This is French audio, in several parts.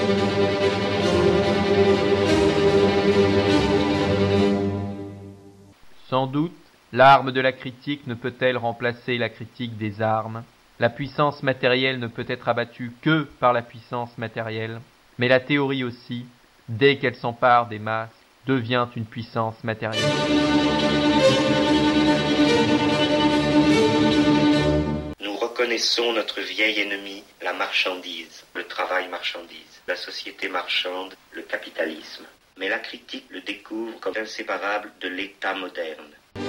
Sans doute, l'arme de la critique ne peut-elle remplacer la critique des armes. La puissance matérielle ne peut être abattue que par la puissance matérielle, mais la théorie aussi, dès qu'elle s'empare des masses, devient une puissance matérielle. Nous reconnaissons notre vieil ennemi, la marchandise, le travail-marchandise, la société marchande, le capitalisme. Mais la critique le découvre comme inséparable de l'État moderne.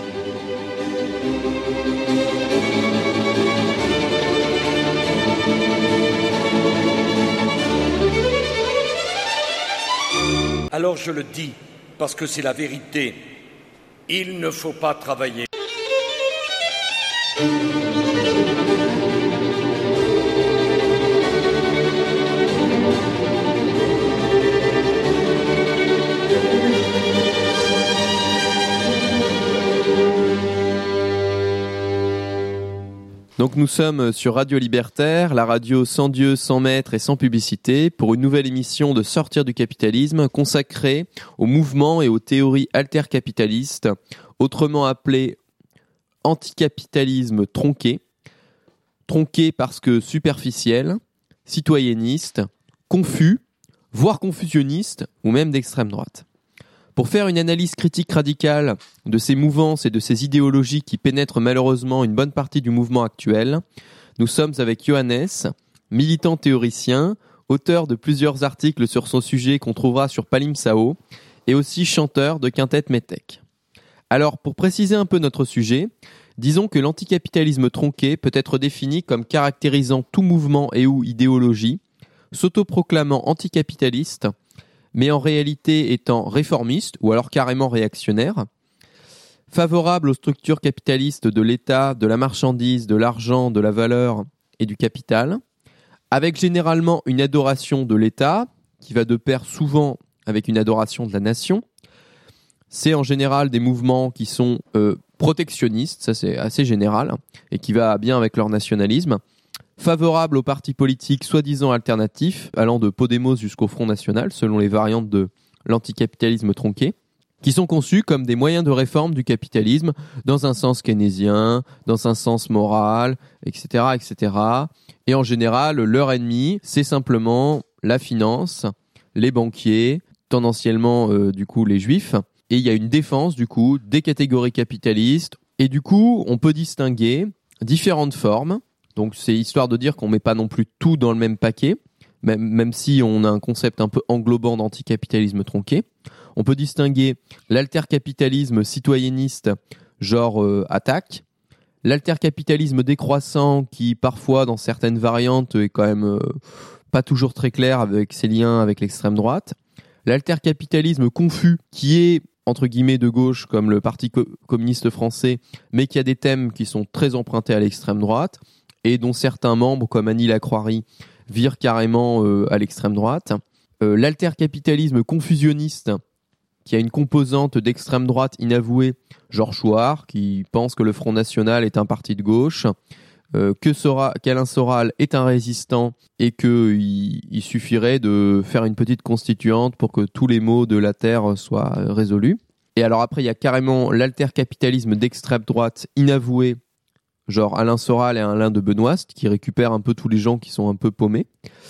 Alors je le dis, parce que c'est la vérité. Il ne faut pas travailler. Donc nous sommes sur Radio Libertaire, la radio sans Dieu, sans maître et sans publicité, pour une nouvelle émission de Sortir du capitalisme consacrée au mouvement et aux théories altercapitalistes, autrement appelées anticapitalisme tronqué. Tronqué parce que superficiel, citoyenniste, confus, voire confusionniste ou même d'extrême droite. Pour faire une analyse critique radicale de ces mouvances et de ces idéologies qui pénètrent malheureusement une bonne partie du mouvement actuel, nous sommes avec Johannes, militant théoricien, auteur de plusieurs articles sur son sujet qu'on trouvera sur Palimpsao, et aussi chanteur de Quintet Métèque. Alors, pour préciser un peu notre sujet, disons que l'anticapitalisme tronqué peut être défini comme caractérisant tout mouvement et ou idéologie, s'autoproclamant anticapitaliste, mais en réalité étant réformiste ou alors carrément réactionnaire, favorable aux structures capitalistes de l'État, de la marchandise, de l'argent, de la valeur et du capital, avec généralement une adoration de l'État, qui va de pair souvent avec une adoration de la nation. C'est en général des mouvements qui sont protectionnistes, ça c'est assez général, et qui va bien avec leur nationalisme, favorable aux partis politiques soi-disant alternatifs, allant de Podemos jusqu'au Front National, selon les variantes de l'anticapitalisme tronqué, qui sont conçus comme des moyens de réforme du capitalisme dans un sens keynésien, dans un sens moral, etc., etc. Et en général, leur ennemi, c'est simplement la finance, les banquiers, tendanciellement du coup les juifs, et il y a une défense du coup des catégories capitalistes, et du coup on peut distinguer différentes formes. Donc c'est histoire de dire qu'on met pas non plus tout dans le même paquet, même si on a un concept un peu englobant d'anticapitalisme tronqué. On peut distinguer l'altercapitalisme citoyenniste, genre attaque, l'altercapitalisme décroissant qui parfois dans certaines variantes est quand même pas toujours très clair avec ses liens avec l'extrême droite, l'altercapitalisme confus qui est entre guillemets de gauche comme le Parti communiste français, mais qui a des thèmes qui sont très empruntés à l'extrême droite, et dont certains membres, comme Annie Lacroix, virent carrément à l'extrême droite. L'altercapitalisme confusionniste, qui a une composante d'extrême droite inavouée, genre Chouard, qui pense que le Front National est un parti de gauche, qu'Alain Soral est un résistant, et qu'il suffirait de faire une petite constituante pour que tous les maux de la Terre soient résolus. Et alors après, il y a carrément l'altercapitalisme d'extrême droite inavoué, genre Alain Soral et Alain de Benoist, qui récupèrent un peu tous les gens qui sont un peu paumés.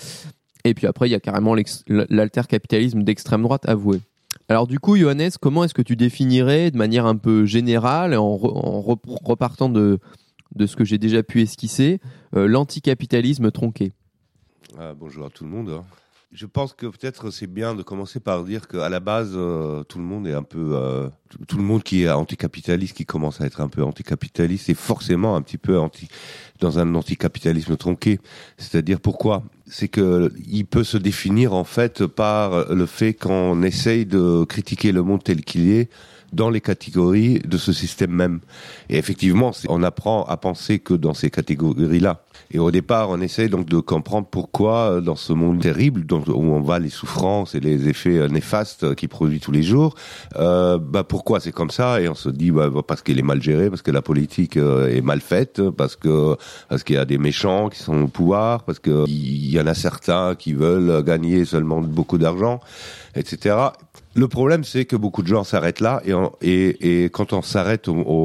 Et puis après, il y a carrément l'altercapitalisme d'extrême droite avoué. Alors du coup, Johannes, comment est-ce que tu définirais de manière un peu générale, en repartant de ce que j'ai déjà pu esquisser, l'anticapitalisme tronqué? Bonjour à tout le monde. Je pense que peut-être c'est bien de commencer par dire qu'à la base, tout le monde est un peu... tout le monde qui est anticapitaliste, qui commence à être un peu anticapitaliste, est forcément un petit peu dans un anticapitalisme tronqué. C'est-à-dire pourquoi ? C'est que il peut se définir en fait par le fait qu'on essaye de critiquer le monde tel qu'il est dans les catégories de ce système même. Et effectivement, on apprend à penser que dans ces catégories-là. Et au départ, on essaie donc de comprendre pourquoi, dans ce monde terrible, où on voit les souffrances et les effets néfastes qu'il produit tous les jours, pourquoi c'est comme ça. Et on se dit parce qu'il est mal géré, parce que la politique est mal faite, parce qu'il y a des méchants qui sont au pouvoir, parce que il y en a certains qui veulent gagner seulement beaucoup d'argent, etc. Le problème, c'est que beaucoup de gens s'arrêtent là, et quand on s'arrête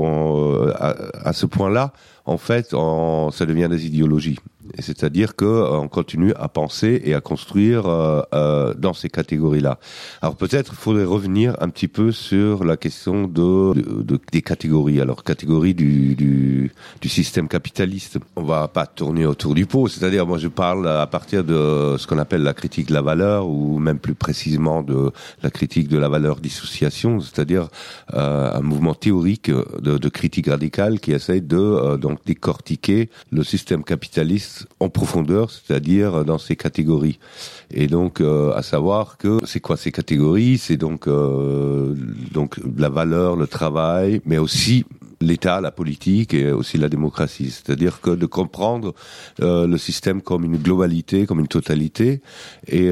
à ce point-là, en fait, ça devient des idéologies. Et c'est-à-dire que on continue à penser et à construire dans ces catégories-là. Alors peut-être il faudrait revenir un petit peu sur la question des catégories. Alors catégories du système capitaliste. On va pas tourner autour du pot. C'est-à-dire, moi je parle à partir de ce qu'on appelle la critique de la valeur, ou même plus précisément de la critique de la valeur dissociation. C'est-à-dire un mouvement théorique de critique radicale qui essaye de donc décortiquer le système capitaliste en profondeur, c'est-à-dire dans ces catégories. Et donc, à savoir que c'est quoi ces catégories ? C'est donc la valeur, le travail, mais aussi l'État, la politique et aussi la démocratie. C'est-à-dire que de comprendre le système comme une globalité, comme une totalité, et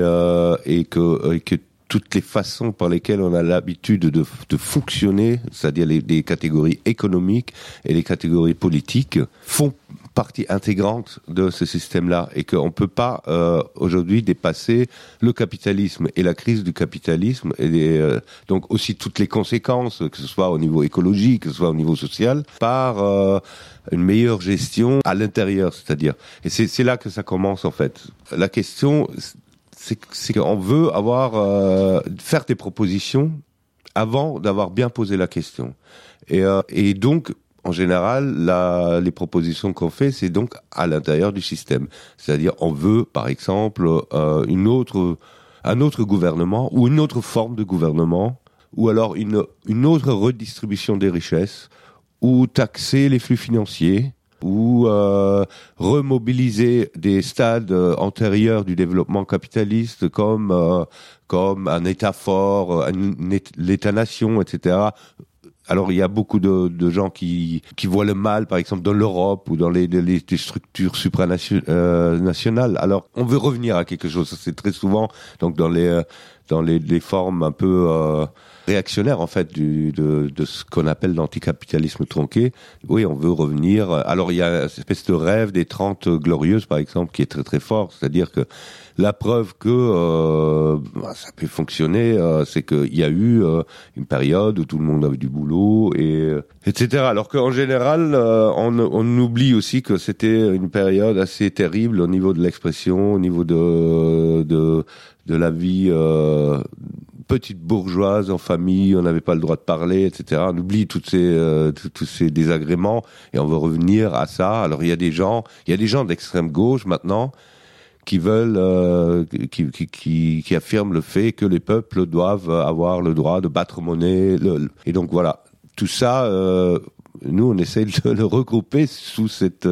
que toutes les façons par lesquelles on a l'habitude de fonctionner, c'est-à-dire les catégories économiques et les catégories politiques, font partie intégrante de ce système-là, et qu'on peut pas aujourd'hui dépasser le capitalisme et la crise du capitalisme, et donc aussi toutes les conséquences, que ce soit au niveau écologique, que ce soit au niveau social, par une meilleure gestion à l'intérieur, c'est-à-dire. Et c'est là que ça commence en fait. La question, c'est qu'on veut faire des propositions avant d'avoir bien posé la question. Et donc, en général, les propositions qu'on fait, c'est donc à l'intérieur du système. C'est-à-dire, on veut, par exemple, un autre gouvernement, ou une autre forme de gouvernement, ou alors une autre redistribution des richesses, ou taxer les flux financiers, ou remobiliser des stades antérieurs du développement capitaliste comme un État fort, l'État-nation, etc. Alors il y a beaucoup de gens qui voient le mal, par exemple dans l'Europe ou dans les structures supranationales. Alors on veut revenir à quelque chose. C'est très souvent donc dans les formes un peu réactionnaires en fait de ce qu'on appelle l'anticapitalisme tronqué. Oui, on veut revenir. Alors il y a cette espèce de rêve des 30 glorieuses par exemple qui est très très fort, c'est-à-dire que la preuve que ça peut fonctionner, c'est qu'il y a eu une période où tout le monde avait du boulot, etc. Alors qu'en général, on oublie aussi que c'était une période assez terrible au niveau de l'expression, au niveau de la vie petite bourgeoise en famille, on n'avait pas le droit de parler, etc. On oublie tous ces désagréments et on veut revenir à ça. Alors il y a des gens d'extrême gauche maintenant qui veulent, qui affirment le fait que les peuples doivent avoir le droit de battre monnaie. Et donc voilà, tout ça, nous on essaie de le regrouper sous cette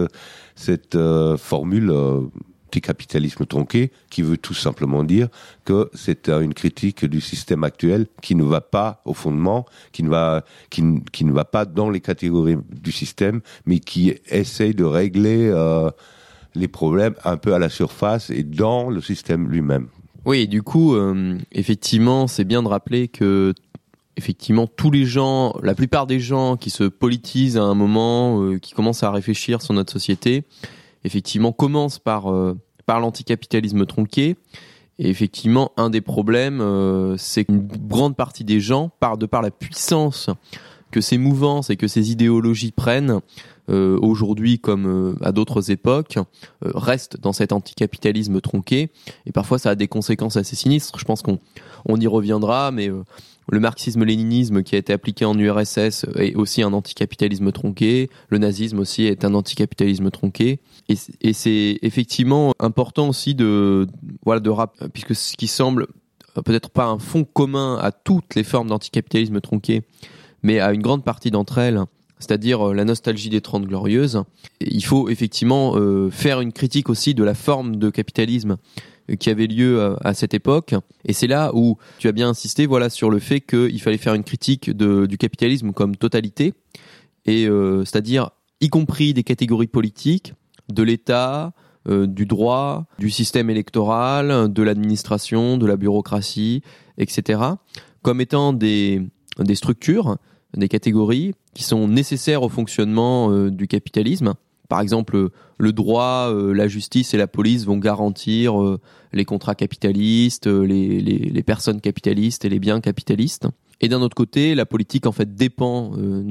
formule anticapitalisme tronqué, qui veut tout simplement dire que c'est une critique du système actuel qui ne va pas au fondement, qui ne va pas dans les catégories du système, mais qui essaye de régler les problèmes un peu à la surface et dans le système lui-même. Oui, et du coup, effectivement, c'est bien de rappeler que effectivement tous les gens, la plupart des gens qui se politisent à un moment, qui commencent à réfléchir sur notre société, effectivement commencent par l'anticapitalisme tronqué. Et effectivement, un des problèmes, c'est qu'une grande partie des gens, de par la puissance que ces mouvances et que ces idéologies prennent, aujourd'hui comme à d'autres époques, restent dans cet anticapitalisme tronqué, et parfois ça a des conséquences assez sinistres. Je pense qu'on y reviendra, mais le marxisme-léninisme qui a été appliqué en URSS est aussi un anticapitalisme tronqué, le nazisme aussi est un anticapitalisme tronqué, et c'est effectivement important aussi puisque ce qui semble peut-être pas un fond commun à toutes les formes d'anticapitalisme tronqué, mais à une grande partie d'entre elles, c'est-à-dire la nostalgie des 30 glorieuses. Il faut effectivement faire une critique aussi de la forme de capitalisme qui avait lieu à cette époque. Et c'est là où tu as bien insisté sur le fait qu'il fallait faire une critique du capitalisme comme totalité, et c'est-à-dire y compris des catégories politiques, de l'État, du droit, du système électoral, de l'administration, de la bureaucratie, etc., comme étant des structures, des catégories qui sont nécessaires au fonctionnement du capitalisme. Par exemple, le droit, la justice et la police vont garantir les contrats capitalistes, les personnes capitalistes et les biens capitalistes. Et d'un autre côté, la politique en fait dépend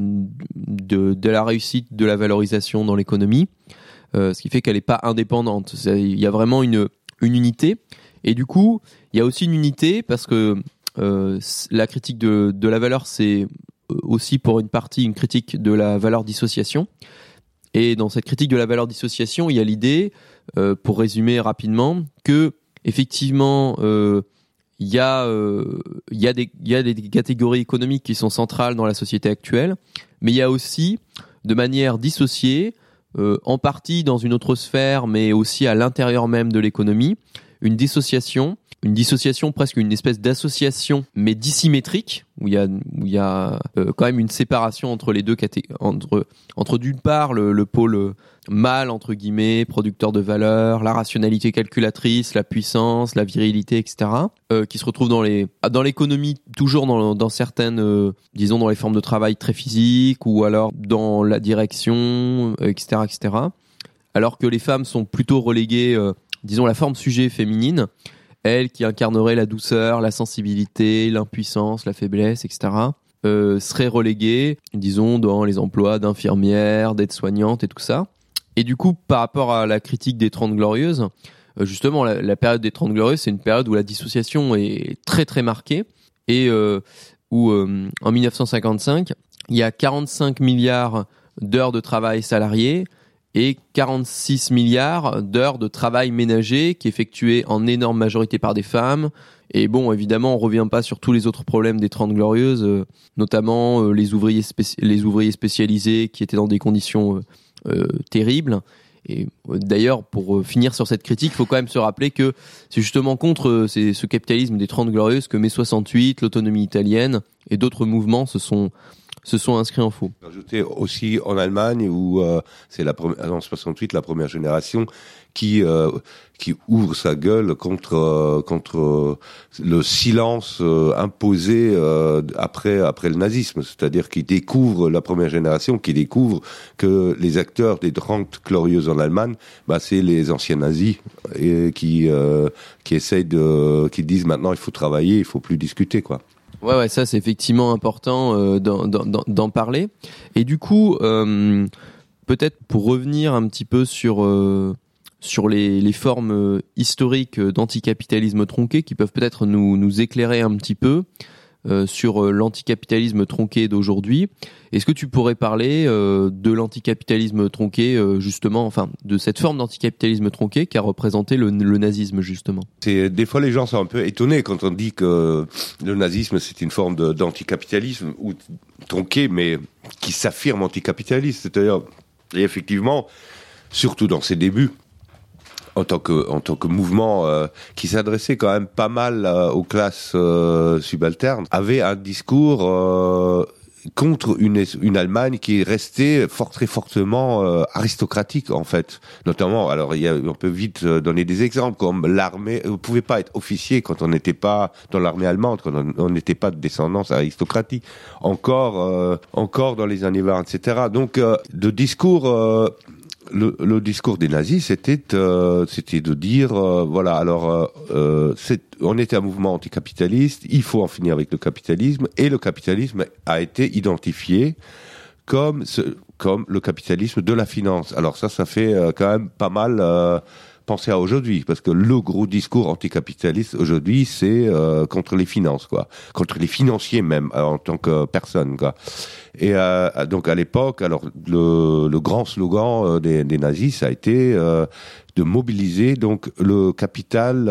de la réussite de la valorisation dans l'économie, ce qui fait qu'elle n'est pas indépendante. Il y a vraiment une unité. Et du coup, il y a aussi une unité parce que la critique de la valeur, c'est aussi pour une partie une critique de la valeur dissociation. Et dans cette critique de la valeur dissociation, il y a l'idée, pour résumer rapidement, que effectivement, il y a des catégories économiques qui sont centrales dans la société actuelle, mais il y a aussi, de manière dissociée, en partie dans une autre sphère, mais aussi à l'intérieur même de l'économie, une dissociation presque une espèce d'association, mais dissymétrique, où il y a quand même une séparation entre les deux entre d'une part le pôle mâle entre guillemets, producteur de valeur, la rationalité calculatrice, la puissance, la virilité, etc., qui se retrouvent dans l'économie toujours dans certaines, disons dans les formes de travail très physiques ou alors dans la direction, etc., etc. Alors que les femmes sont plutôt reléguées, disons la forme sujet féminine. Elle qui incarnerait la douceur, la sensibilité, l'impuissance, la faiblesse, etc., serait reléguée, disons, dans les emplois d'infirmières, d'aides-soignantes et tout ça. Et du coup, par rapport à la critique des 30 Glorieuses, justement, la période des 30 Glorieuses, c'est une période où la dissociation est très très marquée et où, en 1955, il y a 45 milliards d'heures de travail salariées et 46 milliards d'heures de travail ménager qui est effectué en énorme majorité par des femmes. Et bon, évidemment, on revient pas sur tous les autres problèmes des 30 Glorieuses, notamment les ouvriers spécialisés qui étaient dans des conditions terribles. Et d'ailleurs, pour finir sur cette critique, il faut quand même se rappeler que c'est justement contre ce capitalisme des 30 Glorieuses que mai 68, l'autonomie italienne et d'autres mouvements se sont inscrits en faux. Ajouter aussi en Allemagne où c'est en 68 la première génération qui ouvre sa gueule contre le silence imposé après le nazisme, c'est-à-dire qui découvre la première génération qui découvre que les acteurs des 30 Glorieuses en Allemagne, c'est les anciens nazis et qui essayent qui disent maintenant il faut travailler, il faut plus discuter quoi. Ouais, ça c'est effectivement important d'en parler. Et du coup, peut-être pour revenir un petit peu sur les formes historiques d'anticapitalisme tronqué qui peuvent peut-être nous éclairer un petit peu sur l'anticapitalisme tronqué d'aujourd'hui. Est-ce que tu pourrais parler de l'anticapitalisme tronqué justement, enfin de cette forme d'anticapitalisme tronqué qui a représenté le nazisme justement? Des fois les gens sont un peu étonnés quand on dit que le nazisme c'est une forme d'anticapitalisme ou tronqué mais qui s'affirme anticapitaliste, c'est-à-dire et effectivement surtout dans ses débuts en tant que mouvement qui s'adressait quand même pas mal aux classes subalternes, avait un discours contre une Allemagne qui est restée très fortement aristocratique en fait. Notamment, alors on peut vite donner des exemples comme l'armée. Vous pouvez pas être officier quand on n'était pas dans l'armée allemande, quand on n'était pas de descendance aristocratique. Encore dans les années 20, etc. Donc, le discours des nazis, c'était de dire, on était un mouvement anticapitaliste, il faut en finir avec le capitalisme, et le capitalisme a été identifié comme le capitalisme de la finance. Alors ça fait quand même pas mal penser à aujourd'hui, parce que le gros discours anticapitaliste aujourd'hui, c'est contre les finances, quoi, contre les financiers même en tant que personne, quoi. Et donc à l'époque, alors le grand slogan des nazis, ça a été de mobiliser donc le capital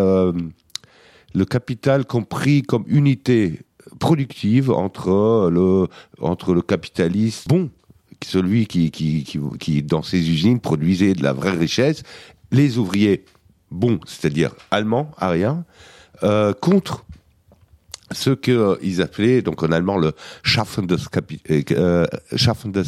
compris comme unité productive entre le capitaliste bon, celui qui dans ses usines produisait de la vraie richesse, les ouvriers bons, c'est-à-dire allemands, ariens, contre ce qu'ils appelaient donc en allemand le Schaffendes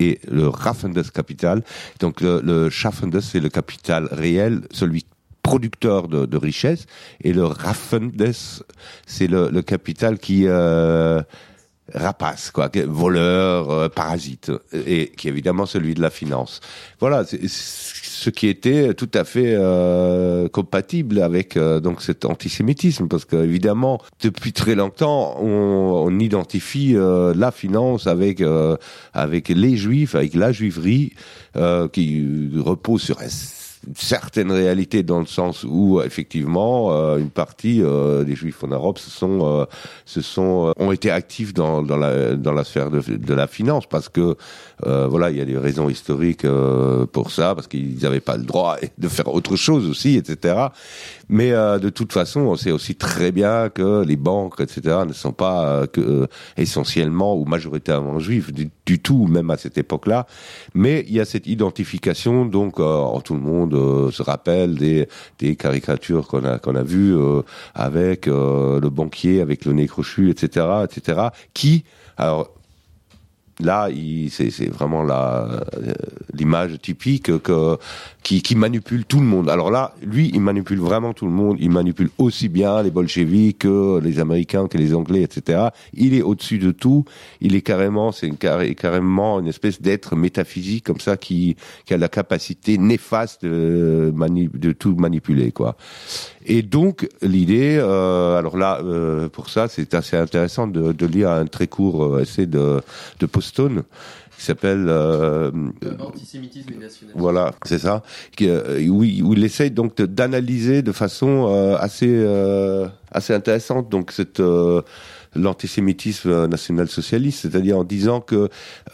et le Raffendes Capital. Donc le Schaffendes, c'est le capital réel, celui producteur de richesse, et le Raffendes, c'est le capital qui rapace, quoi, voleur, parasite, et qui est évidemment celui de la finance. Voilà, c'est ce qui était tout à fait compatible avec donc cet antisémitisme, parce que évidemment depuis très longtemps on identifie la finance avec les juifs, avec la juiverie qui repose sur une certaine réalité, dans le sens où effectivement une partie des juifs en Europe ont été actifs dans la sphère de la finance, parce que voilà, il y a des raisons historiques pour ça, parce qu'ils n'avaient pas le droit de faire autre chose aussi, etc. Mais de toute façon, on sait aussi très bien que les banques, etc., ne sont pas essentiellement ou majoritairement juifs du tout, même à cette époque-là. Mais il y a cette identification, donc tout le monde se rappelle des caricatures qu'on a vues avec le banquier avec le nez crochu, etc., qui, alors là, c'est vraiment l'image typique qui manipule tout le monde. Alors là, lui, il manipule vraiment tout le monde. Il manipule aussi bien les bolcheviks que les Américains, que les Anglais, etc. Il est au-dessus de tout. Il est carrément une espèce d'être métaphysique comme ça qui a la capacité néfaste de tout manipuler, quoi. Et donc l'idée, alors là, pour ça, c'est assez intéressant de lire un très court essai de Postone qui s'appelle Antisémitisme et nationalisme. Voilà, c'est ça. Où il essaye donc d'analyser de façon assez intéressante donc l'antisémitisme national-socialiste, c'est-à-dire en disant que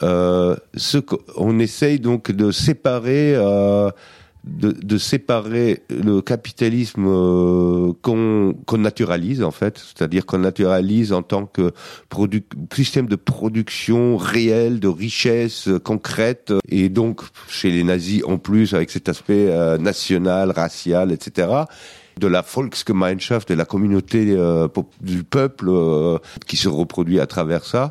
on essaye donc de séparer le capitalisme qu'on naturalise, en fait, c'est-à-dire qu'on naturalise en tant que système de production réel, de richesse concrète, et donc chez les nazis en plus avec cet aspect national, racial, etc., de la Volksgemeinschaft, de la communauté du peuple qui se reproduit à travers ça,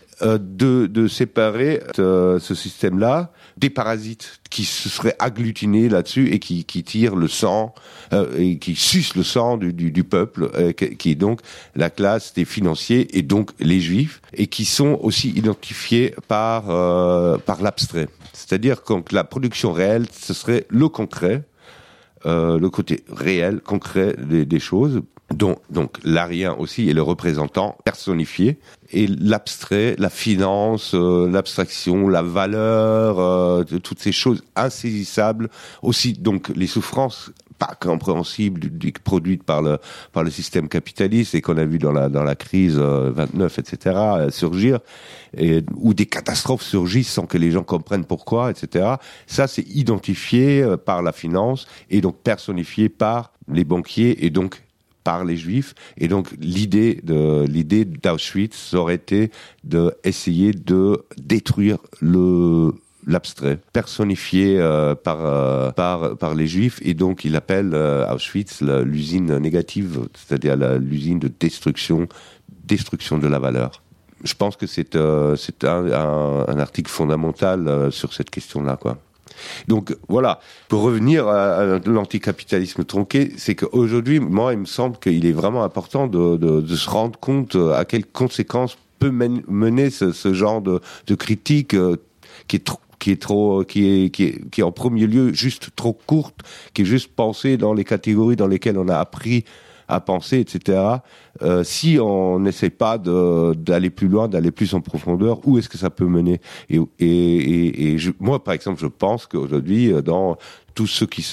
de séparer ce système-là des parasites qui se seraient agglutinés là-dessus et qui tirent le sang et qui sucent le sang du peuple, qui est donc la classe des financiers et donc les juifs, et qui sont aussi identifiés par l'abstrait. C'est-à-dire que la production réelle, ce serait le concret, le côté réel, concret des choses, dont donc l'arien aussi est le représentant personnifié, et l'abstrait, la finance, l'abstraction, la valeur, toutes ces choses insaisissables, aussi donc les souffrances pas compréhensibles produites par le système capitaliste et qu'on a vu dans la crise 29, etc., surgir, où des catastrophes surgissent sans que les gens comprennent pourquoi, etc. Ça, c'est identifié par la finance et donc personnifié par les banquiers et donc par les Juifs. Et donc l'idée d'Auschwitz aurait été d'essayer de détruire l'abstrait, personnifié par les Juifs, et donc il appelle Auschwitz l'usine négative, c'est-à-dire l'usine de destruction de la valeur. Je pense que c'est un article fondamental sur cette question-là, quoi. Donc voilà, pour revenir à l'anticapitalisme tronqué, c'est qu'aujourd'hui, moi, il me semble qu'il est vraiment important de se rendre compte à quelles conséquences peut mener ce genre de critique qui est en premier lieu juste trop courte, qui est juste pensée dans les catégories dans lesquelles on a appris à penser, etc. Si on n'essaie pas d'aller plus loin, d'aller plus en profondeur, où est-ce que ça peut mener? Moi, par exemple, je pense qu'aujourd'hui, dans tous ceux qui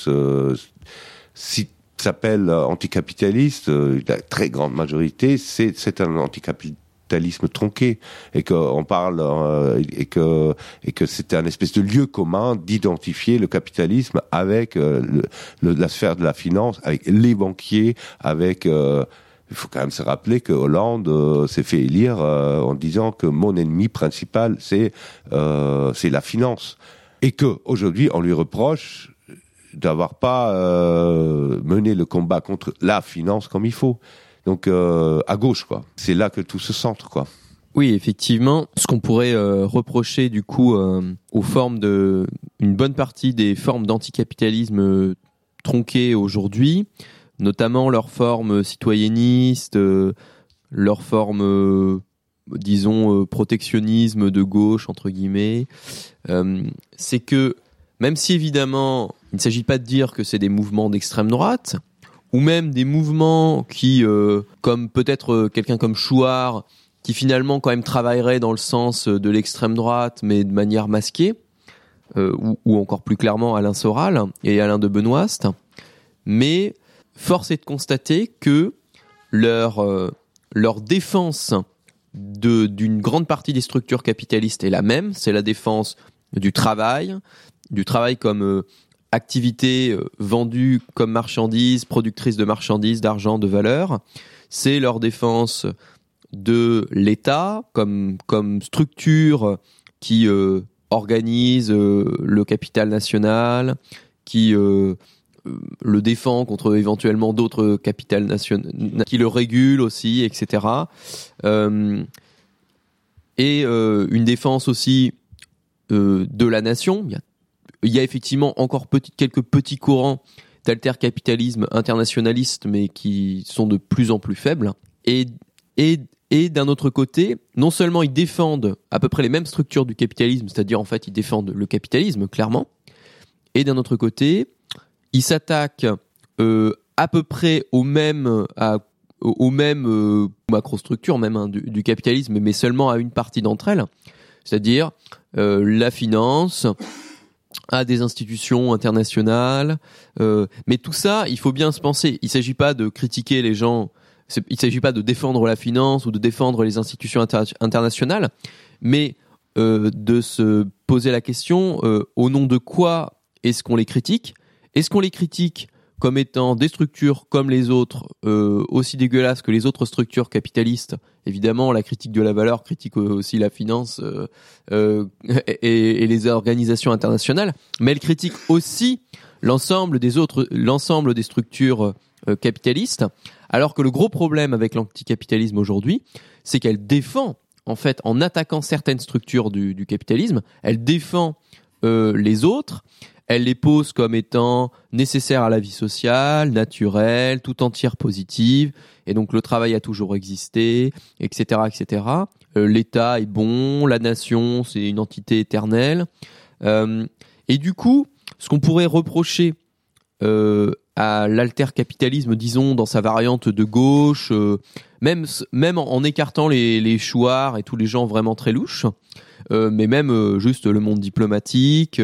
s'appellent anticapitalistes, la très grande majorité, c'est un anticapitalisme tronqué, et qu'on parle et que c'est un espèce de lieu commun d'identifier le capitalisme avec la sphère de la finance, avec les banquiers, avec il faut quand même se rappeler que Hollande s'est fait élire en disant que mon ennemi principal c'est la finance, et que aujourd'hui on lui reproche d'avoir pas mené le combat contre la finance comme il faut. Donc à gauche, quoi. C'est là que tout se centre, quoi. Oui, effectivement, ce qu'on pourrait reprocher du coup aux formes une bonne partie des formes d'anticapitalisme tronquées aujourd'hui, notamment leur forme citoyenniste, leur forme protectionnisme de gauche entre guillemets, c'est que même si évidemment il ne s'agit pas de dire que c'est des mouvements d'extrême droite ou même des mouvements qui comme peut-être quelqu'un comme Chouard qui finalement quand même travaillerait dans le sens de l'extrême droite mais de manière masquée, ou encore plus clairement Alain Soral et Alain de Benoist, mais force est de constater que leur défense d'une grande partie des structures capitalistes est la même, c'est la défense du travail comme activité vendue comme marchandise, productrice de marchandises, d'argent, de valeur, c'est leur défense de l'État comme structure qui organise le capital national, qui le défend contre éventuellement d'autres capitales nationales, qui le régule aussi, etc. Et une défense aussi de la nation. Il y a effectivement encore quelques petits courants d'altercapitalisme internationaliste, mais qui sont de plus en plus faibles. Et d'un autre côté, non seulement ils défendent à peu près les mêmes structures du capitalisme, c'est-à-dire en fait ils défendent le capitalisme clairement, et d'un autre côté, ils s'attaquent à peu près aux mêmes macrostructures même du capitalisme, mais seulement à une partie d'entre elles, c'est-à-dire la finance, à des institutions internationales. Mais tout ça, il faut bien se penser. Il ne s'agit pas de critiquer les gens. Il ne s'agit pas de défendre la finance ou de défendre les institutions internationales, mais de se poser la question au nom de quoi est-ce qu'on les critique ? Est-ce qu'on les critique comme étant des structures comme les autres, aussi dégueulasses que les autres structures capitalistes ? Évidemment, la critique de la valeur critique aussi la finance et les organisations internationales, mais elle critique aussi l'ensemble des structures capitalistes, alors que le gros problème avec l'anticapitalisme aujourd'hui, c'est qu'elle défend, en fait, en attaquant certaines structures du capitalisme, elle défend les autres, elle les pose comme étant nécessaires à la vie sociale, naturelles, tout entière positive, et donc le travail a toujours existé, etc., etc. L'État est bon, la nation, c'est une entité éternelle. Et du coup, ce qu'on pourrait reprocher à l'altercapitalisme, disons, dans sa variante de gauche, même en écartant les Chouards et tous les gens vraiment très louches, mais même juste le monde diplomatique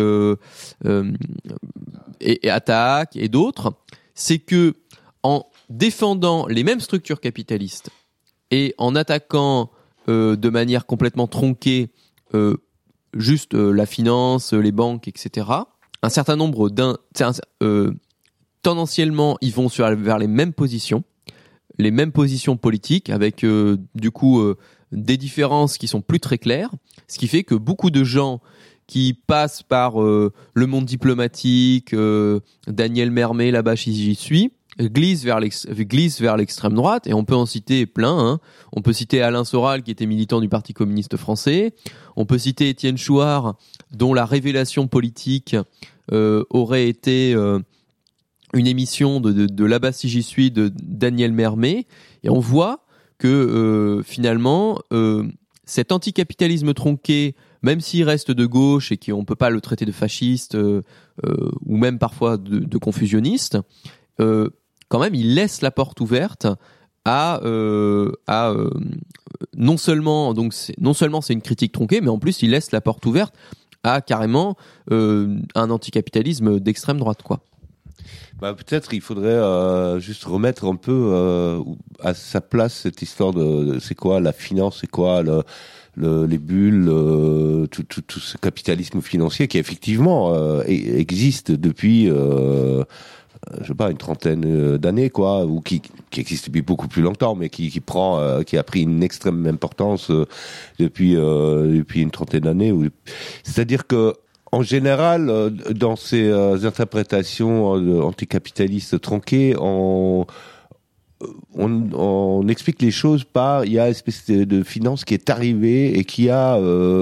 et Attaque et d'autres, c'est que en défendant les mêmes structures capitalistes et en attaquant de manière complètement tronquée juste la finance, les banques, etc., un certain nombre tendanciellement, ils vont vers les mêmes positions politiques, avec du coup des différences qui sont plus très claires, ce qui fait que beaucoup de gens qui passent par le monde diplomatique, Daniel Mermet, là-bas j'y suis, glissent vers l'extrême droite, et on peut en citer plein. Hein. On peut citer Alain Soral, qui était militant du Parti communiste français. On peut citer Étienne Chouard, dont la révélation politique aurait été une émission de là-bas si j'y suis de Daniel Mermet, et on voit que finalement cet anticapitalisme tronqué, même s'il reste de gauche et qu'on peut pas le traiter de fasciste ou même parfois de confusionniste, quand même il laisse la porte ouverte à non seulement c'est une critique tronquée, mais en plus il laisse la porte ouverte à carrément un anticapitalisme d'extrême droite, quoi. Bah, peut-être il faudrait juste remettre un peu à sa place cette histoire de c'est quoi la finance, c'est quoi les bulles, tout ce capitalisme financier qui effectivement existe depuis je sais pas une trentaine d'années, quoi, ou qui existe depuis beaucoup plus longtemps, mais qui a pris une extrême importance depuis une trentaine d'années. C'est-à-dire que en général, dans ces interprétations anticapitalistes tronquées, on explique les choses par, il y a une espèce de finance qui est arrivée et qui a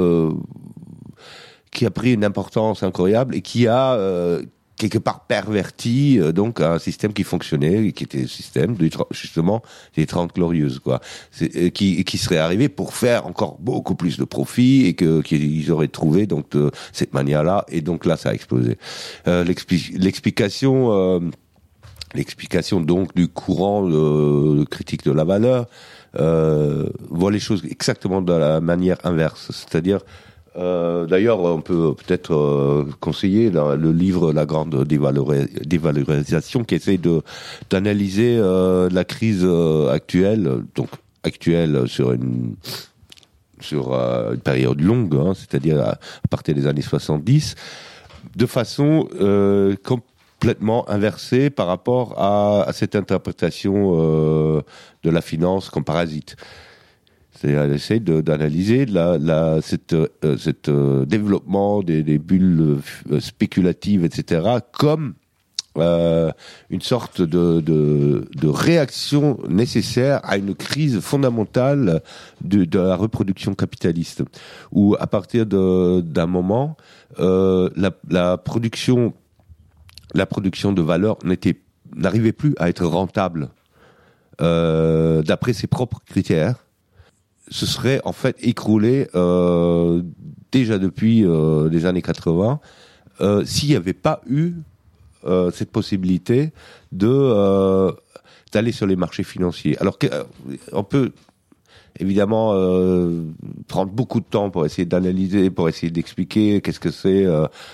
pris une importance incroyable et qui a quelque part perverti donc un système qui fonctionnait et qui était le système justement des 30 glorieuses, quoi. Qui serait arrivé pour faire encore beaucoup plus de profit et qu'ils auraient trouvé donc de cette manière-là, et donc là ça a explosé. L'explication donc du courant critique de la valeur voit les choses exactement de la manière inverse, c'est-à-dire d'ailleurs, on peut peut-être conseiller le livre La Grande Dévalorisation, qui essaie d'analyser la crise actuelle, donc actuelle sur une période longue, hein, c'est-à-dire à partir des années 70, de façon complètement inversée par rapport à cette interprétation de la finance comme parasite. Elle essaie d'analyser cette développement des bulles spéculatives, etc., comme une sorte de réaction nécessaire à une crise fondamentale de la reproduction capitaliste, où à partir d'un moment, la production de valeur n'arrivait plus à être rentable d'après ses propres critères. Se serait en fait écroulé déjà depuis les années 80 s'il n'y avait pas eu cette possibilité d'aller sur les marchés financiers. Alors on peut évidemment prendre beaucoup de temps pour essayer d'analyser, pour essayer d'expliquer qu'est-ce que c'est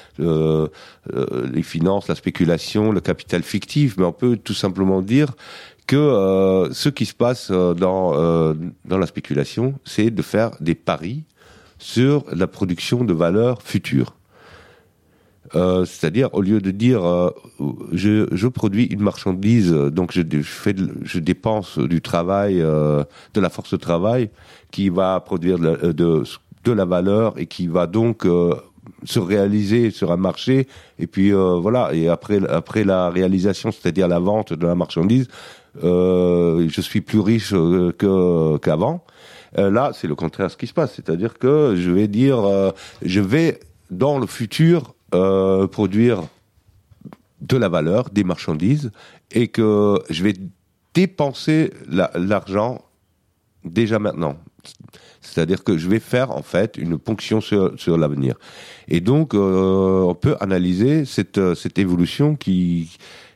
les finances, la spéculation, le capital fictif, mais on peut tout simplement dire que ce qui se passe dans la spéculation, c'est de faire des paris sur la production de valeur future. C'est-à-dire, au lieu de dire je produis une marchandise, donc je dépense du travail, de la force de travail, qui va produire de la valeur et qui va donc se réaliser sur un marché, et puis voilà, et après la réalisation, c'est-à-dire la vente de la marchandise, je suis plus riche qu'avant. Là, c'est le contraire ce qui se passe, c'est-à-dire que je vais dire, je vais dans le futur produire de la valeur, des marchandises, et que je vais dépenser l'argent déjà maintenant. C'est-à-dire que je vais faire en fait une ponction sur l'avenir. Et donc, on peut analyser cette évolution qui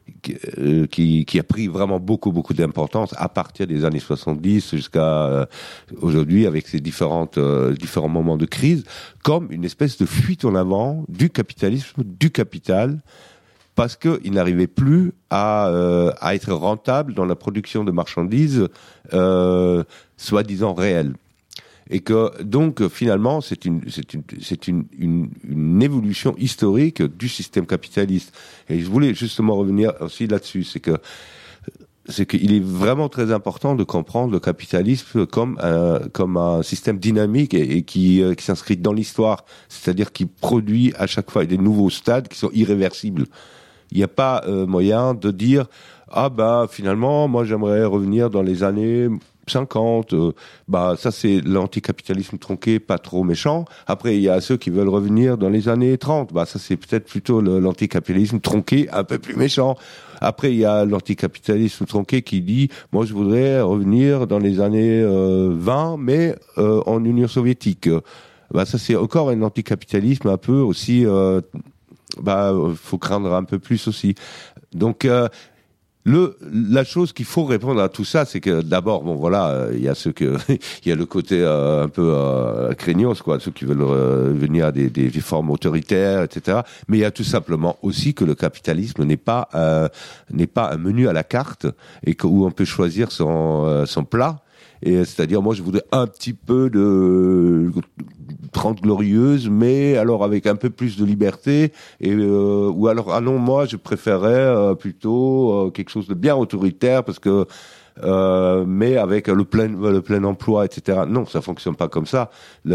a pris vraiment beaucoup d'importance à partir des années 70 jusqu'à aujourd'hui, avec ces différents moments de crise, comme une espèce de fuite en avant du capitalisme, du capital, parce qu'il n'arrivait plus à être rentable dans la production de marchandises soi-disant réelles. Et que donc finalement c'est une évolution historique du système capitaliste. Et je voulais justement revenir aussi là-dessus, c'est qu'il est vraiment très important de comprendre le capitalisme comme un système dynamique et qui s'inscrit dans l'histoire, c'est-à-dire qui produit à chaque fois des nouveaux stades qui sont irréversibles. Il n'y a pas moyen de dire finalement moi j'aimerais revenir dans les années 50, ça c'est l'anticapitalisme tronqué, pas trop méchant. Après il y a ceux qui veulent revenir dans les années 30, ça c'est peut-être plutôt l'anticapitalisme tronqué, un peu plus méchant. Après il y a l'anticapitalisme tronqué qui dit moi je voudrais revenir dans les années 20 mais en Union soviétique. Ça c'est encore un anticapitalisme un peu aussi faut craindre un peu plus aussi. Donc la chose qu'il faut répondre à tout ça, c'est que d'abord, il y a il y a le côté un peu craignos, quoi, ceux qui veulent venir à des formes autoritaires, etc. Mais il y a tout simplement aussi que le capitalisme n'est pas un menu à la carte et où on peut choisir son plat. Et c'est-à-dire, moi, je voudrais un petit peu de 30 glorieuses, mais alors avec un peu plus de liberté, ou alors, non, moi, je préférais plutôt quelque chose de bien autoritaire, parce que, mais avec le plein emploi, etc. Non, ça fonctionne pas comme ça.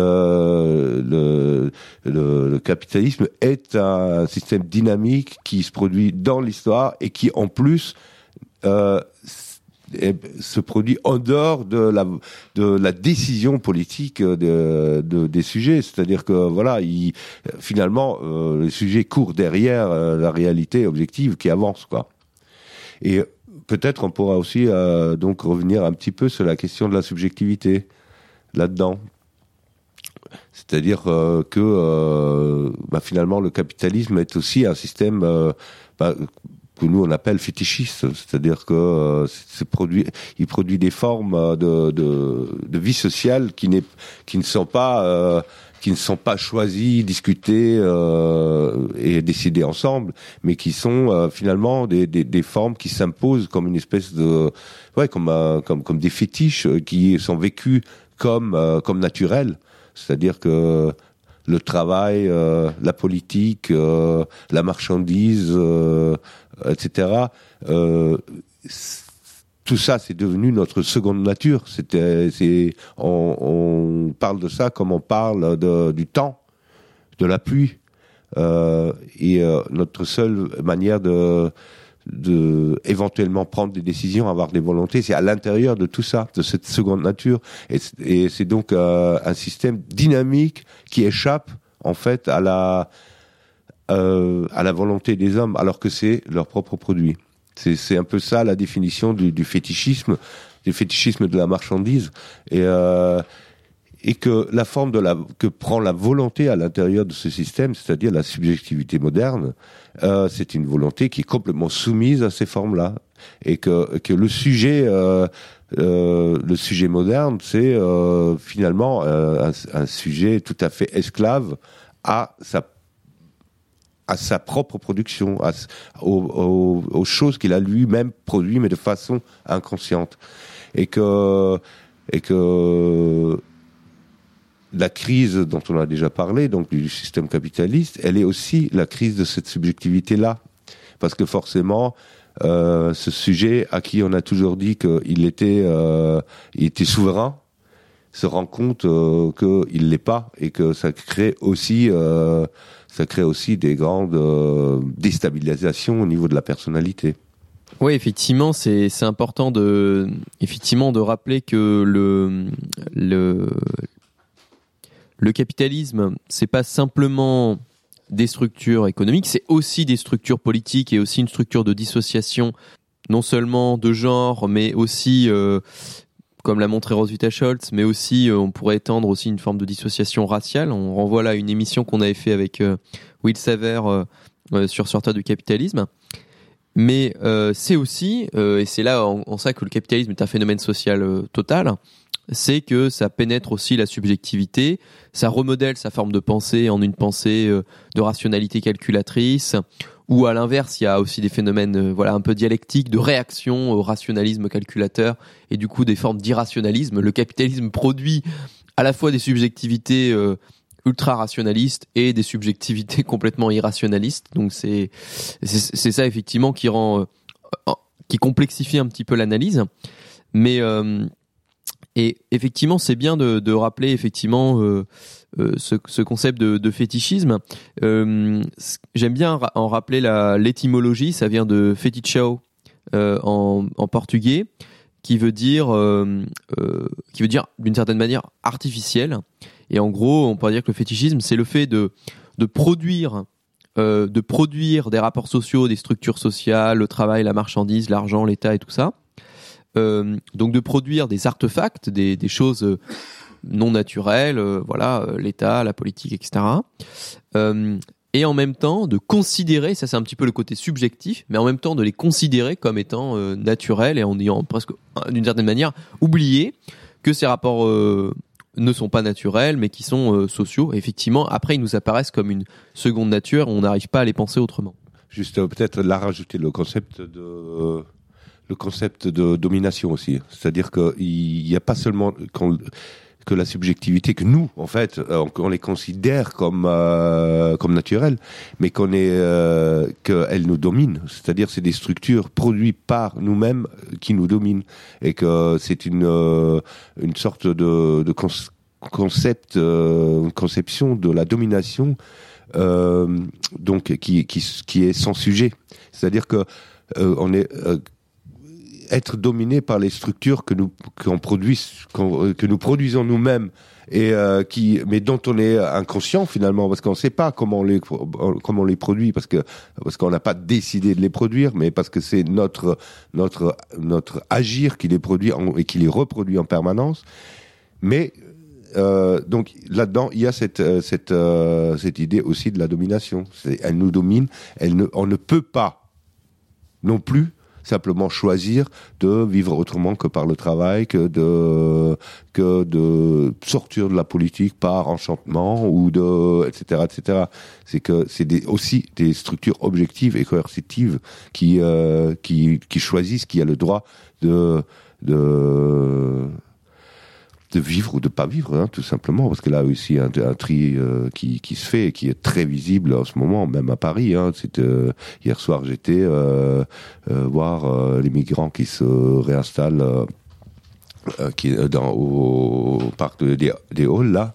Le capitalisme est un système dynamique qui se produit dans l'histoire et qui, en plus, se produit en dehors de la décision politique des sujets. C'est-à-dire que voilà, finalement, les sujets courent derrière la réalité objective qui avance, quoi. Et peut-être on pourra aussi donc revenir un petit peu sur la question de la subjectivité là-dedans. C'est-à-dire que finalement le capitalisme est aussi un système que nous on appelle fétichiste, c'est-à-dire que il produit des formes de vie sociale qui ne sont pas choisies, discutées et décidées ensemble, mais qui sont finalement des formes qui s'imposent comme une espèce de comme des fétiches qui sont vécus comme naturels. C'est-à-dire que le travail, la politique, la marchandise, etc. Tout ça, c'est devenu notre seconde nature. On parle de ça comme on parle du temps, de la pluie, et notre seule manière de éventuellement prendre des décisions, avoir des volontés, c'est à l'intérieur de tout ça, de cette seconde nature, et c'est donc un système dynamique qui échappe en fait à la volonté des hommes, alors que c'est leur propre produit. C'est un peu ça la définition du fétichisme de la marchandise, et que la forme que prend la volonté à l'intérieur de ce système, c'est-à-dire la subjectivité moderne, c'est une volonté qui est complètement soumise à ces formes-là, et que le sujet moderne, c'est finalement un sujet tout à fait esclave à sa propre production, aux choses qu'il a lui-même produit, mais de façon inconsciente, et que la crise dont on a déjà parlé, donc du système capitaliste, elle est aussi la crise de cette subjectivité-là. Parce que forcément, ce sujet à qui on a toujours dit qu'il était souverain, se rend compte qu'il l'est pas, et que ça crée aussi des grandes déstabilisations au niveau de la personnalité. Oui, effectivement, c'est important de rappeler que le capitalisme, c'est pas simplement des structures économiques, c'est aussi des structures politiques et aussi une structure de dissociation, non seulement de genre, mais aussi, comme l'a montré Roswitha Scholz, mais aussi, on pourrait étendre aussi une forme de dissociation raciale. On renvoie là à une émission qu'on avait fait avec Will Saver sur Sortir du capitalisme. Mais c'est aussi, et c'est là en ça que le capitalisme est un phénomène social total, c'est que ça pénètre aussi la subjectivité, ça remodèle sa forme de pensée en une pensée de rationalité calculatrice, ou à l'inverse, il y a aussi des phénomènes un peu dialectiques de réaction au rationalisme calculateur, et du coup des formes d'irrationalisme. Le capitalisme produit à la fois des subjectivités ultra-rationalistes et des subjectivités complètement irrationalistes. Donc c'est ça effectivement qui complexifie un petit peu l'analyse. Mais et effectivement, c'est bien de rappeler effectivement ce concept de fétichisme. J'aime bien en rappeler l'étymologie. Ça vient de fetichao en portugais, qui veut dire d'une certaine manière artificiel. Et en gros, on pourrait dire que le fétichisme, c'est le fait de produire des rapports sociaux, des structures sociales, le travail, la marchandise, l'argent, l'État et tout ça. Donc de produire des artefacts, des choses non naturelles, l'État, la politique, etc. Et en même temps de considérer, ça c'est un petit peu le côté subjectif, mais en même temps de les considérer comme étant naturels, et en ayant presque d'une certaine manière oublié que ces rapports ne sont pas naturels, mais qui sont sociaux. Et effectivement, après ils nous apparaissent comme une seconde nature, on n'arrive pas à les penser autrement. Juste peut-être là rajouter le concept de domination aussi. C'est-à-dire qu'il n'y a pas seulement que la subjectivité, que nous, en fait, on les considère comme naturelles, mais qu'elles nous dominent. C'est-à-dire c'est des structures produites par nous-mêmes qui nous dominent. Et que c'est une sorte de conception de la domination donc qui est sans sujet. C'est-à-dire que on est être dominé par les structures que nous produisons nous-mêmes et mais dont on est inconscient finalement, parce qu'on ne sait pas comment on les produit, parce qu'on n'a pas décidé de les produire, mais parce que c'est notre agir qui les produit et qui les reproduit en permanence. Mais donc là-dedans, il y a cette idée aussi de la domination. Elle nous domine. On ne peut pas non plus simplement choisir de vivre autrement que par le travail, que de sortir de la politique par enchantement ou etc. C'est que c'est aussi des structures objectives et coercitives qui choisissent, qui a le droit de vivre ou de pas vivre, tout simplement, parce que là aussi un tri qui se fait et qui est très visible en ce moment, même à Paris. Hier soir, j'étais voir les migrants qui se réinstallent au parc des Halles là.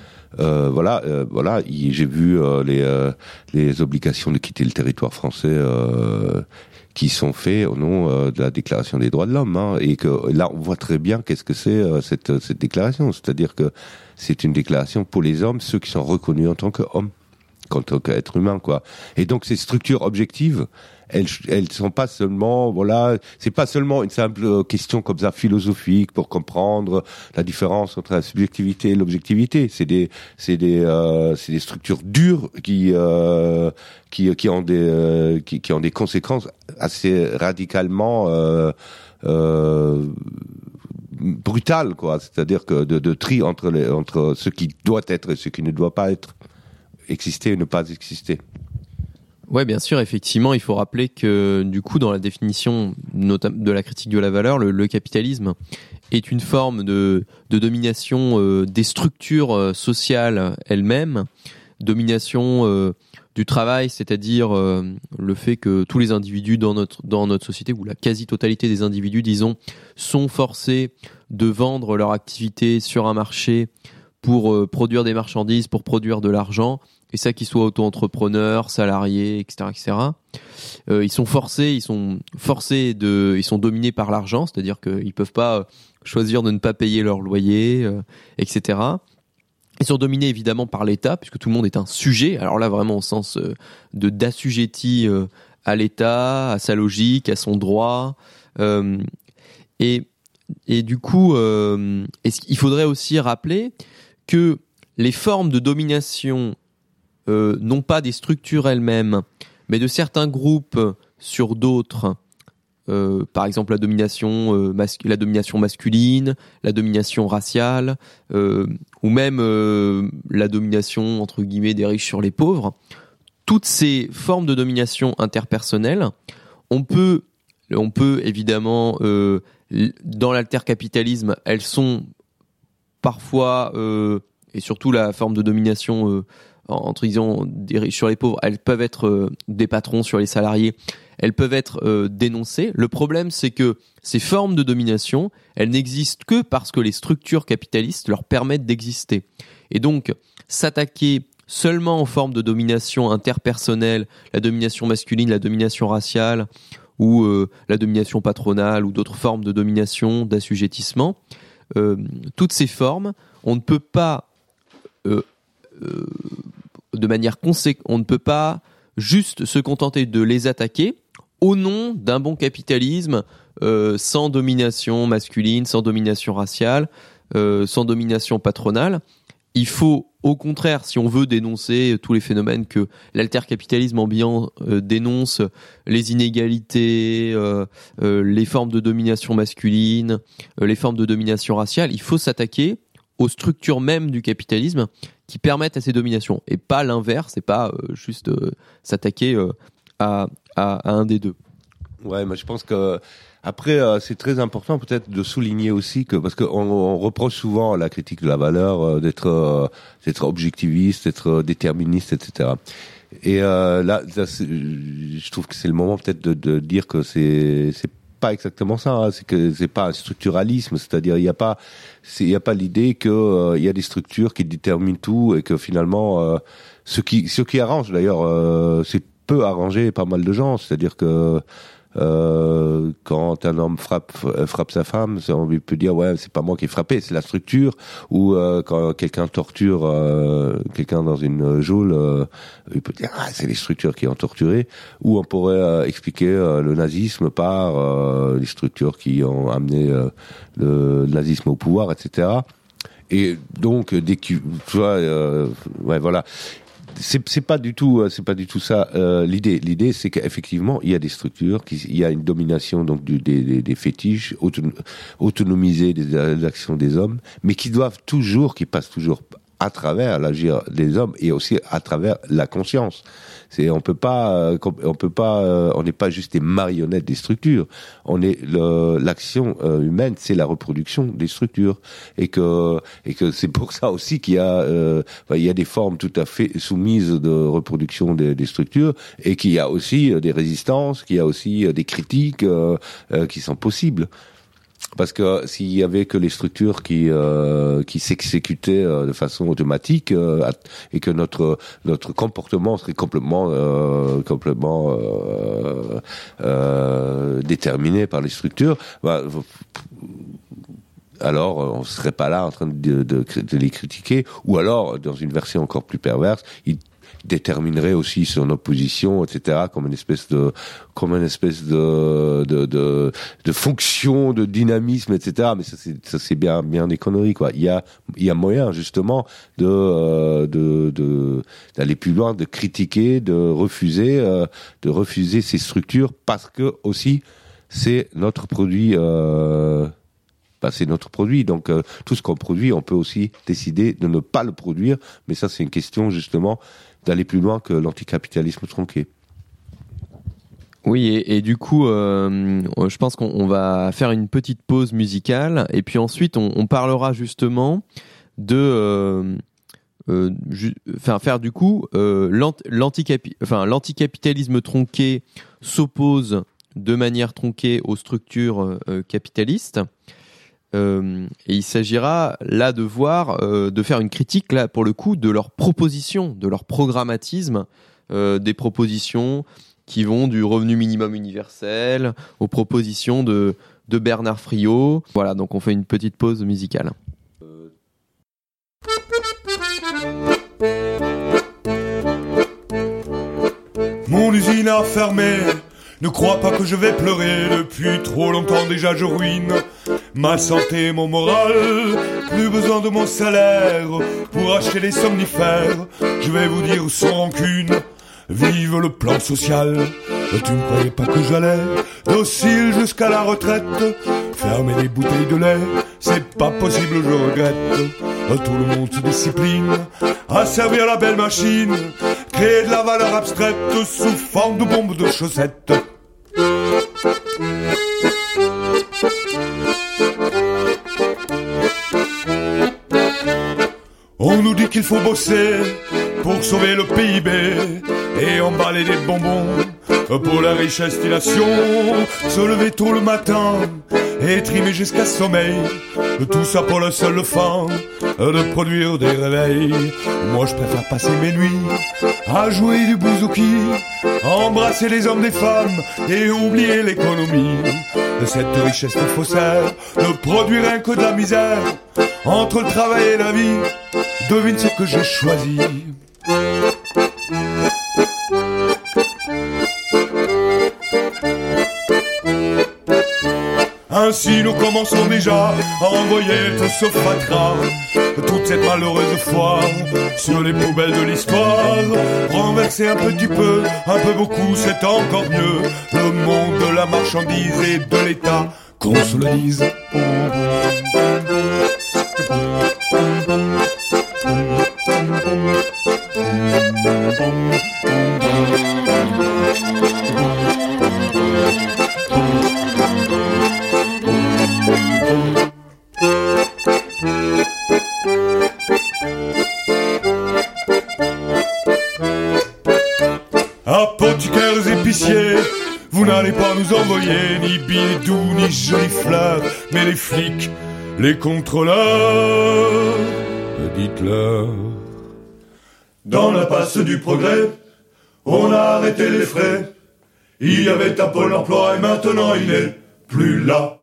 J'ai vu les obligations de quitter le territoire français qui sont faits au nom de la Déclaration des droits de l'homme, et que là on voit très bien qu'est-ce que c'est cette déclaration, c'est-à-dire que c'est une déclaration pour les hommes, ceux qui sont reconnus en tant qu'hommes, en tant qu'être humain, quoi. Et donc ces structures objectives, elles sont pas seulement, c'est pas seulement une simple question comme ça philosophique pour comprendre la différence entre la subjectivité et l'objectivité. C'est des structures dures qui ont des conséquences assez radicalement brutales, quoi. C'est-à-dire que de tri entre ce qui doit être et ce qui ne doit pas être, exister et ne pas exister. Ouais, bien sûr, effectivement, il faut rappeler que du coup, dans la définition de la critique de la valeur, le capitalisme est une forme de domination des structures sociales elles-mêmes, domination du travail, c'est-à-dire le fait que tous les individus dans notre société, ou la quasi-totalité des individus, disons, sont forcés de vendre leur activité sur un marché pour produire des marchandises, pour produire de l'argent, et ça, qu'ils soient auto-entrepreneurs, salariés, etc., etc. Ils sont dominés par l'argent, c'est-à-dire qu'ils peuvent pas choisir de ne pas payer leur loyer, etc. Ils sont dominés évidemment par l'État, puisque tout le monde est un sujet. Alors là, vraiment au sens d'assujetti à l'État, à sa logique, à son droit. Et du coup, il faudrait aussi rappeler que les formes de domination non pas des structures elles-mêmes, mais de certains groupes sur d'autres, par exemple la domination masculine, la domination raciale, ou même la domination entre guillemets des riches sur les pauvres. Toutes ces formes de domination interpersonnelle, on peut évidemment dans l'altercapitalisme, elles sont parfois et surtout la forme de domination entre disons des riches sur les pauvres, elles peuvent être des patrons sur les salariés, elles peuvent être dénoncées. Le problème, c'est que ces formes de domination, elles n'existent que parce que les structures capitalistes leur permettent d'exister. Et donc, s'attaquer seulement aux formes de domination interpersonnelle, la domination masculine, la domination raciale, ou la domination patronale, ou d'autres formes de domination, d'assujettissement, toutes ces formes, on ne peut pas de manière conséquente, on ne peut pas juste se contenter de les attaquer au nom d'un bon capitalisme sans domination masculine, sans domination raciale, sans domination patronale. Il faut, au contraire, si on veut dénoncer tous les phénomènes que l'altercapitalisme ambiant dénonce, les inégalités, les formes de domination masculine, les formes de domination raciale, il faut s'attaquer aux structures mêmes du capitalisme qui permettent à ces dominations, et pas l'inverse, et pas juste s'attaquer à un des deux. Ouais, mais je pense que après c'est très important peut-être de souligner aussi que, parce qu'on reproche souvent à la critique de la valeur d'être objectiviste, d'être déterministe, etc. Et là je trouve que c'est le moment peut-être de dire que c'est pas exactement ça, hein. C'est que c'est pas un structuralisme, c'est-à-dire il y a pas l'idée que il y a des structures qui déterminent tout, et que finalement ce qui arrange d'ailleurs c'est peut arranger pas mal de gens, c'est-à-dire que quand un homme frappe sa femme, on peut dire ouais, c'est pas moi qui ai frappé, c'est la structure. Ou quand quelqu'un torture quelqu'un dans une geôle, il peut dire ah, c'est les structures qui ont torturé. Ou on pourrait expliquer le nazisme par les structures qui ont amené le nazisme au pouvoir, etc. Et donc dès que tu vois, ouais voilà. C'est pas du tout ça l'idée. L'idée c'est qu'effectivement il y a des structures, il y a une domination donc des fétiches, autonomiser des actions des hommes, mais qui passent toujours à travers l'agir des hommes et aussi à travers la conscience. On n'est pas juste des marionnettes des structures. L'action humaine, c'est la reproduction des structures, et que c'est pour ça aussi qu'il y a des formes tout à fait soumises de reproduction des structures, et qu'il y a aussi des résistances, qu'il y a aussi des critiques qui sont possibles. Parce que s'il y avait que les structures qui s'exécutaient de façon automatique et que notre comportement serait complètement déterminé par les structures, alors on serait pas là en train de les critiquer. Ou alors, dans une version encore plus perverse, déterminerait aussi son opposition, etc., comme une espèce de fonction, de dynamisme, etc. Mais ça c'est bien des conneries, quoi. Il y a moyen justement d'aller plus loin, de critiquer, de refuser ces structures, parce que aussi c'est notre produit. C'est notre produit, donc tout ce qu'on produit, on peut aussi décider de ne pas le produire, mais ça c'est une question justement d'aller plus loin que l'anticapitalisme tronqué. Oui, et du coup, je pense qu'on va faire une petite pause musicale, et puis ensuite on parlera justement de faire du coup l'anticapitalisme tronqué s'oppose de manière tronquée aux structures capitalistes. Et il s'agira là de faire une critique là pour le coup de leurs propositions, de leur programmatisme, des propositions qui vont du revenu minimum universel aux propositions de Bernard Friot. Voilà, donc on fait une petite pause musicale. Mon usine a fermé. Ne crois pas que je vais pleurer, depuis trop longtemps déjà je ruine ma santé, mon moral. Plus besoin de mon salaire pour acheter les somnifères. Je vais vous dire sans rancune, vive le plan social. Tu ne croyais pas que j'allais docile jusqu'à la retraite, fermer les bouteilles de lait, c'est pas possible, je regrette. Tout le monde se discipline à servir la belle machine, créer de la valeur abstraite sous forme de bombes de chaussettes. On nous dit qu'il faut bosser pour sauver le PIB et emballer des bonbons pour la richesse des nations. Se lever tôt le matin et trimer jusqu'à sommeil, tout ça pour le seul fin de produire des réveils. Moi je préfère passer mes nuits à jouer du bouzouki, embrasser les hommes des femmes et oublier l'économie. Cette richesse de faussaire ne produit rien que de la misère. Entre le travail et la vie, devine ce que j'ai choisi. Ainsi nous commençons déjà à envoyer tout ce fatras, toute cette malheureuse foire sur les poubelles de l'histoire. Renverser un petit peu, un peu beaucoup, c'est encore mieux. Le monde de la marchandise et de l'État, qu'on se le dise. Apothicaires, épiciers, vous n'allez pas nous envoyer ni billets doux ni jolies fleurs, mais les flics, les contrôleurs, dites-leur. Dans l'impasse du progrès, on a arrêté les frais, Il y avait un pôle emploi et maintenant il n'est plus là.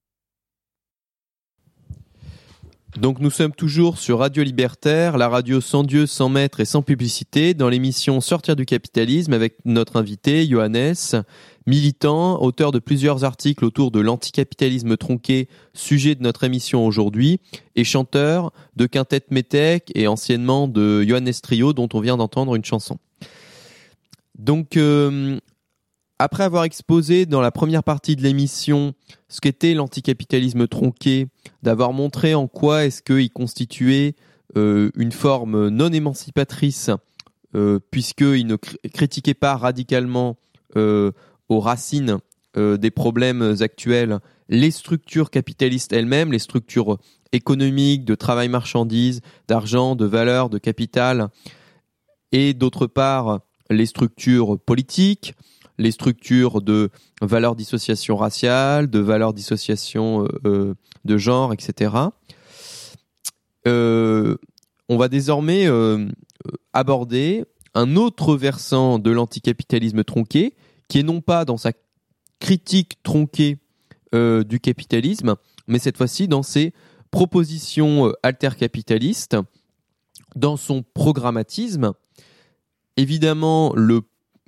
Donc nous sommes toujours sur Radio Libertaire, la radio sans Dieu, sans maître et sans publicité, dans l'émission Sortir du capitalisme avec notre invité Johannes, militant, auteur de plusieurs articles autour de l'anticapitalisme tronqué, sujet de notre émission aujourd'hui, et chanteur de Quintet Métèque et anciennement de Johannes Trio dont on vient d'entendre une chanson. Donc après avoir exposé dans la première partie de l'émission ce qu'était l'anticapitalisme tronqué, d'avoir montré en quoi est-ce qu'il constituait une forme non émancipatrice, puisqu'il ne critiquait pas radicalement aux racines des problèmes actuels les structures capitalistes elles-mêmes, les structures économiques, de travail-marchandise, d'argent, de valeur, de capital, et d'autre part les structures politiques, les structures de valeurs dissociation raciale, de valeurs dissociation de genre, etc. On va désormais aborder un autre versant de l'anticapitalisme tronqué, qui est non pas dans sa critique tronquée du capitalisme, mais cette fois-ci dans ses propositions altercapitalistes, dans son programmatisme. Évidemment, le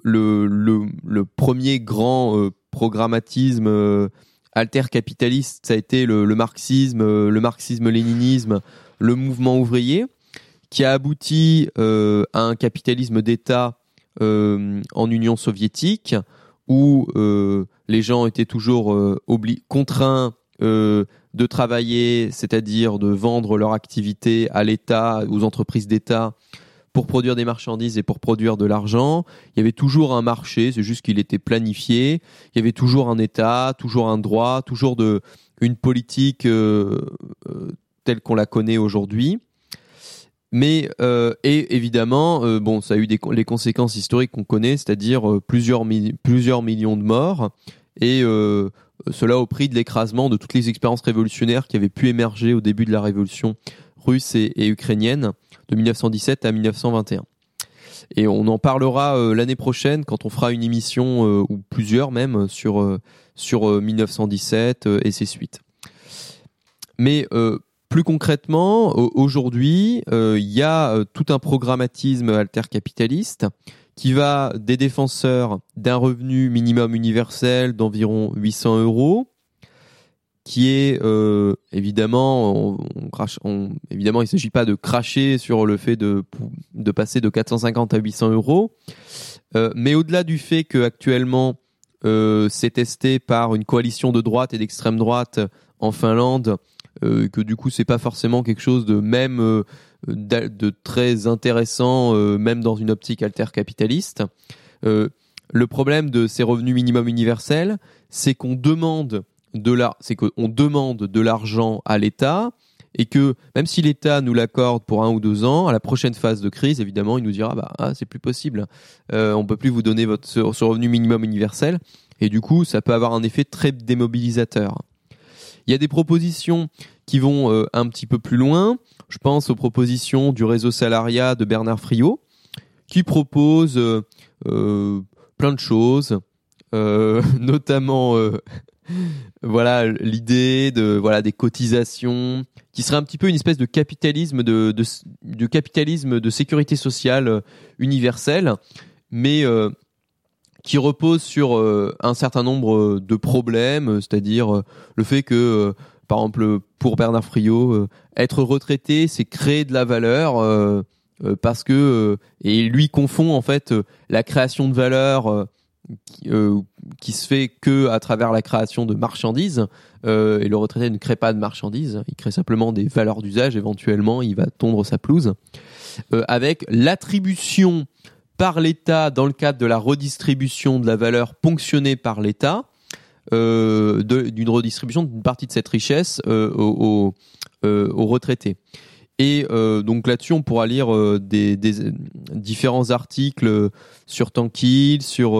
premier grand programmatisme altercapitaliste, ça a été le marxisme-léninisme, le mouvement ouvrier, qui a abouti à un capitalisme d'État en Union soviétique, où les gens étaient toujours contraints de travailler, c'est-à-dire de vendre leur activité à l'État, aux entreprises d'État, pour produire des marchandises et pour produire de l'argent. Il y avait toujours un marché, c'est juste qu'il était planifié. Il y avait toujours un État, toujours un droit, toujours une politique telle qu'on la connaît aujourd'hui. Mais et évidemment, ça a eu les conséquences historiques qu'on connaît, c'est-à-dire plusieurs millions de morts, et cela au prix de l'écrasement de toutes les expériences révolutionnaires qui avaient pu émerger au début de la révolution russe et ukrainienne de 1917 à 1921. Et on en parlera l'année prochaine quand on fera une émission ou plusieurs même sur 1917 et ses suites. Mais plus concrètement, aujourd'hui, il y a tout un programmatisme altercapitaliste qui va des défenseurs d'un revenu minimum universel d'environ 800 €, qui est évidemment, évidemment, il ne s'agit pas de cracher sur le fait de passer de 450 à 800 €, mais au-delà du fait qu'actuellement c'est testé par une coalition de droite et d'extrême droite en Finlande, que du coup c'est pas forcément quelque chose de même de très intéressant, même dans une optique altercapitaliste. Le problème de ces revenus minimum universels, c'est qu'on demande de l'argent à l'État, et que même si l'État nous l'accorde pour 1 ou 2 ans, à la prochaine phase de crise, évidemment, il nous dira c'est plus possible, on peut plus vous donner ce revenu minimum universel, et du coup ça peut avoir un effet très démobilisateur. Il y a des propositions qui vont un petit peu plus loin. Je pense aux propositions du réseau salariat de Bernard Friot, qui propose plein de choses, notamment l'idée des cotisations, qui serait un petit peu une espèce de capitalisme de capitalisme de sécurité sociale universelle, mais qui repose sur un certain nombre de problèmes, c'est-à-dire le fait que, par exemple, pour Bernard Friot, être retraité, c'est créer de la valeur, parce que et lui confond en fait la création de valeur qui se fait que à travers la création de marchandises, et le retraité ne crée pas de marchandises, il crée simplement des valeurs d'usage. Éventuellement, il va tondre sa pelouse, avec l'attribution par l'État, dans le cadre de la redistribution de la valeur ponctionnée par l'État, d'une redistribution d'une partie de cette richesse aux retraités. Et donc là-dessus, on pourra lire des différents articles sur Tankil, sur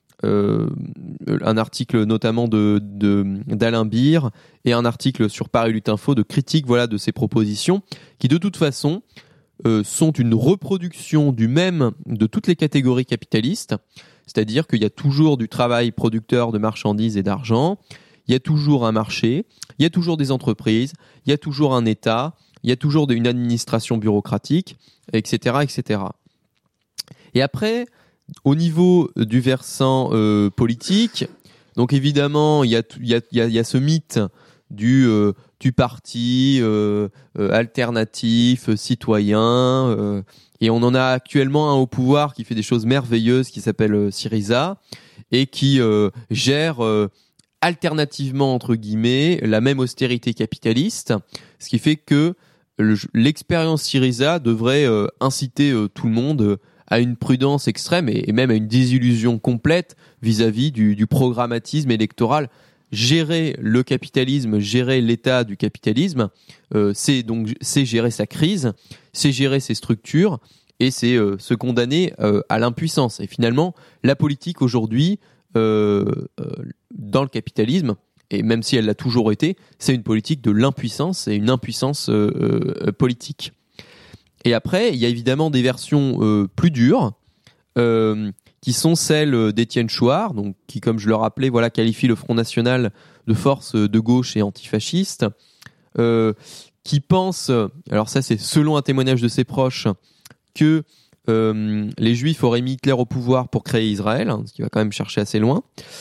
un article notamment d'Alain Beer, et un article sur Paris Lutte Info de critique de ces propositions, qui de toute façon sont une reproduction de toutes les catégories capitalistes, c'est-à-dire qu'il y a toujours du travail producteur de marchandises et d'argent, il y a toujours un marché, il y a toujours des entreprises, il y a toujours un État, il y a toujours une administration bureaucratique, etc., etc. Et après, au niveau du versant politique, donc évidemment, il y a ce mythe du parti alternatif, citoyen, et on en a actuellement un au pouvoir qui fait des choses merveilleuses, qui s'appelle Syriza, et qui gère alternativement, entre guillemets, la même austérité capitaliste, ce qui fait que l'expérience Syriza devrait inciter tout le monde à une prudence extrême et même à une désillusion complète vis-à-vis du programmatisme électoral. Gérer le capitalisme, gérer l'état du capitalisme, c'est gérer sa crise, c'est gérer ses structures et c'est se condamner à l'impuissance. Et finalement, la politique aujourd'hui, dans le capitalisme, et même si elle l'a toujours été, c'est une politique de l'impuissance et une impuissance politique. Et après, il y a évidemment des versions plus dures, qui sont celles d'Étienne Chouard, donc qui, comme je le rappelais, voilà, qualifie le Front National de force de gauche et antifasciste, qui pense, alors ça c'est selon un témoignage de ses proches, que les Juifs auraient mis Hitler au pouvoir pour créer Israël, ce qui va quand même chercher assez loin.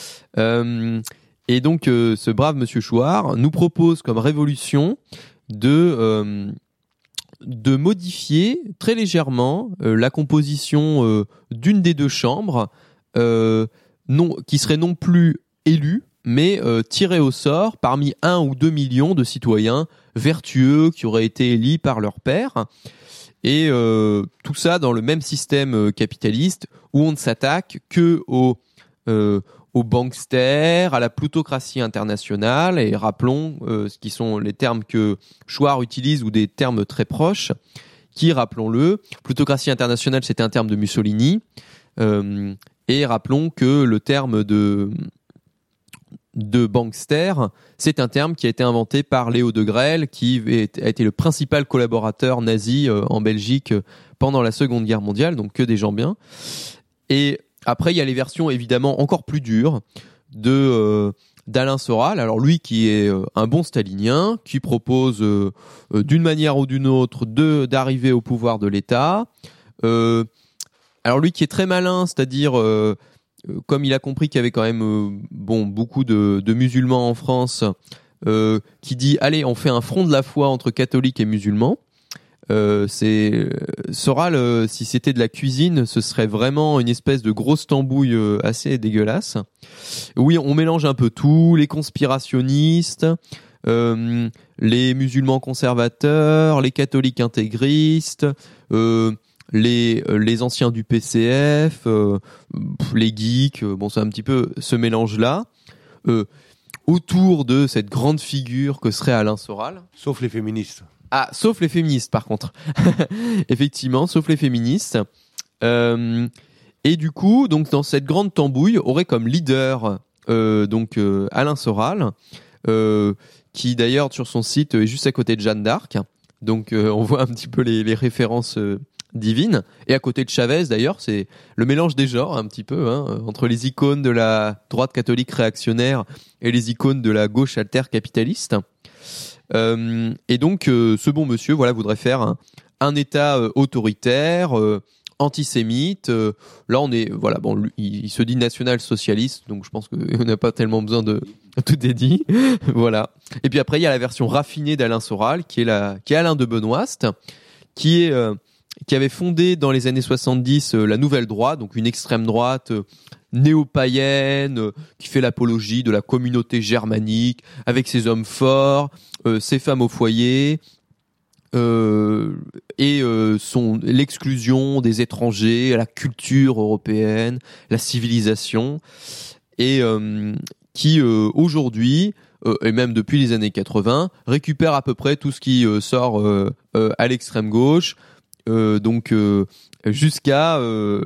Et donc ce brave monsieur Chouard nous propose comme révolution de modifier très légèrement la composition d'une des deux chambres, qui serait non plus élue, mais tirée au sort parmi 1 ou 2 millions de citoyens vertueux qui auraient été élus par leur père. Et tout ça dans le même système capitaliste où on ne s'attaque que aux banksters, à la plutocratie internationale, et rappelons ce qui sont les termes que Chouard utilise ou des termes très proches, qui, rappelons-le, plutocratie internationale c'était un terme de Mussolini, et rappelons que le terme de bankster, c'est un terme qui a été inventé par Léo Degrelle, qui a été le principal collaborateur nazi en Belgique pendant la Seconde Guerre mondiale, donc que des gens bien. Et après, il y a les versions évidemment encore plus dures d'Alain Soral. Alors lui qui est un bon stalinien, qui propose d'une manière ou d'une autre d'arriver au pouvoir de l'État. Alors lui qui est très malin, c'est-à-dire comme il a compris qu'il y avait quand même beaucoup de musulmans en France, qui dit allez, on fait un front de la foi entre catholiques et musulmans. Soral, si c'était de la cuisine, ce serait vraiment une espèce de grosse tambouille assez dégueulasse. Oui, on mélange un peu tout, les conspirationnistes, les musulmans conservateurs, les catholiques intégristes, les anciens du PCF, les geeks, c'est un petit peu ce mélange-là, autour de cette grande figure que serait Alain Soral. Sauf les féministes. Ah, sauf les féministes, par contre. Effectivement, sauf les féministes. Et du coup, donc, dans cette grande tambouille, aurait comme leader Alain Soral, qui d'ailleurs, sur son site, est juste à côté de Jeanne d'Arc. Donc, on voit un petit peu les références divines. Et à côté de Chavez, d'ailleurs, c'est le mélange des genres, un petit peu, entre les icônes de la droite catholique réactionnaire et les icônes de la gauche alter-capitaliste. Et donc ce bon monsieur voudrait faire un État autoritaire, antisémite. Là on est il se dit national-socialiste, donc je pense qu'on n'a pas tellement besoin de tout est dit. Voilà. Et puis après il y a la version raffinée d'Alain Soral qui est Alain de Benoist, qui avait fondé dans les années 70 la Nouvelle Droite, donc une extrême droite néo-païenne qui fait l'apologie de la communauté germanique avec ses hommes forts, ses femmes au foyer et l'exclusion des étrangers, la culture européenne, la civilisation, et qui aujourd'hui et même depuis les années 80 récupère à peu près tout ce qui sort à l'extrême gauche, jusqu'à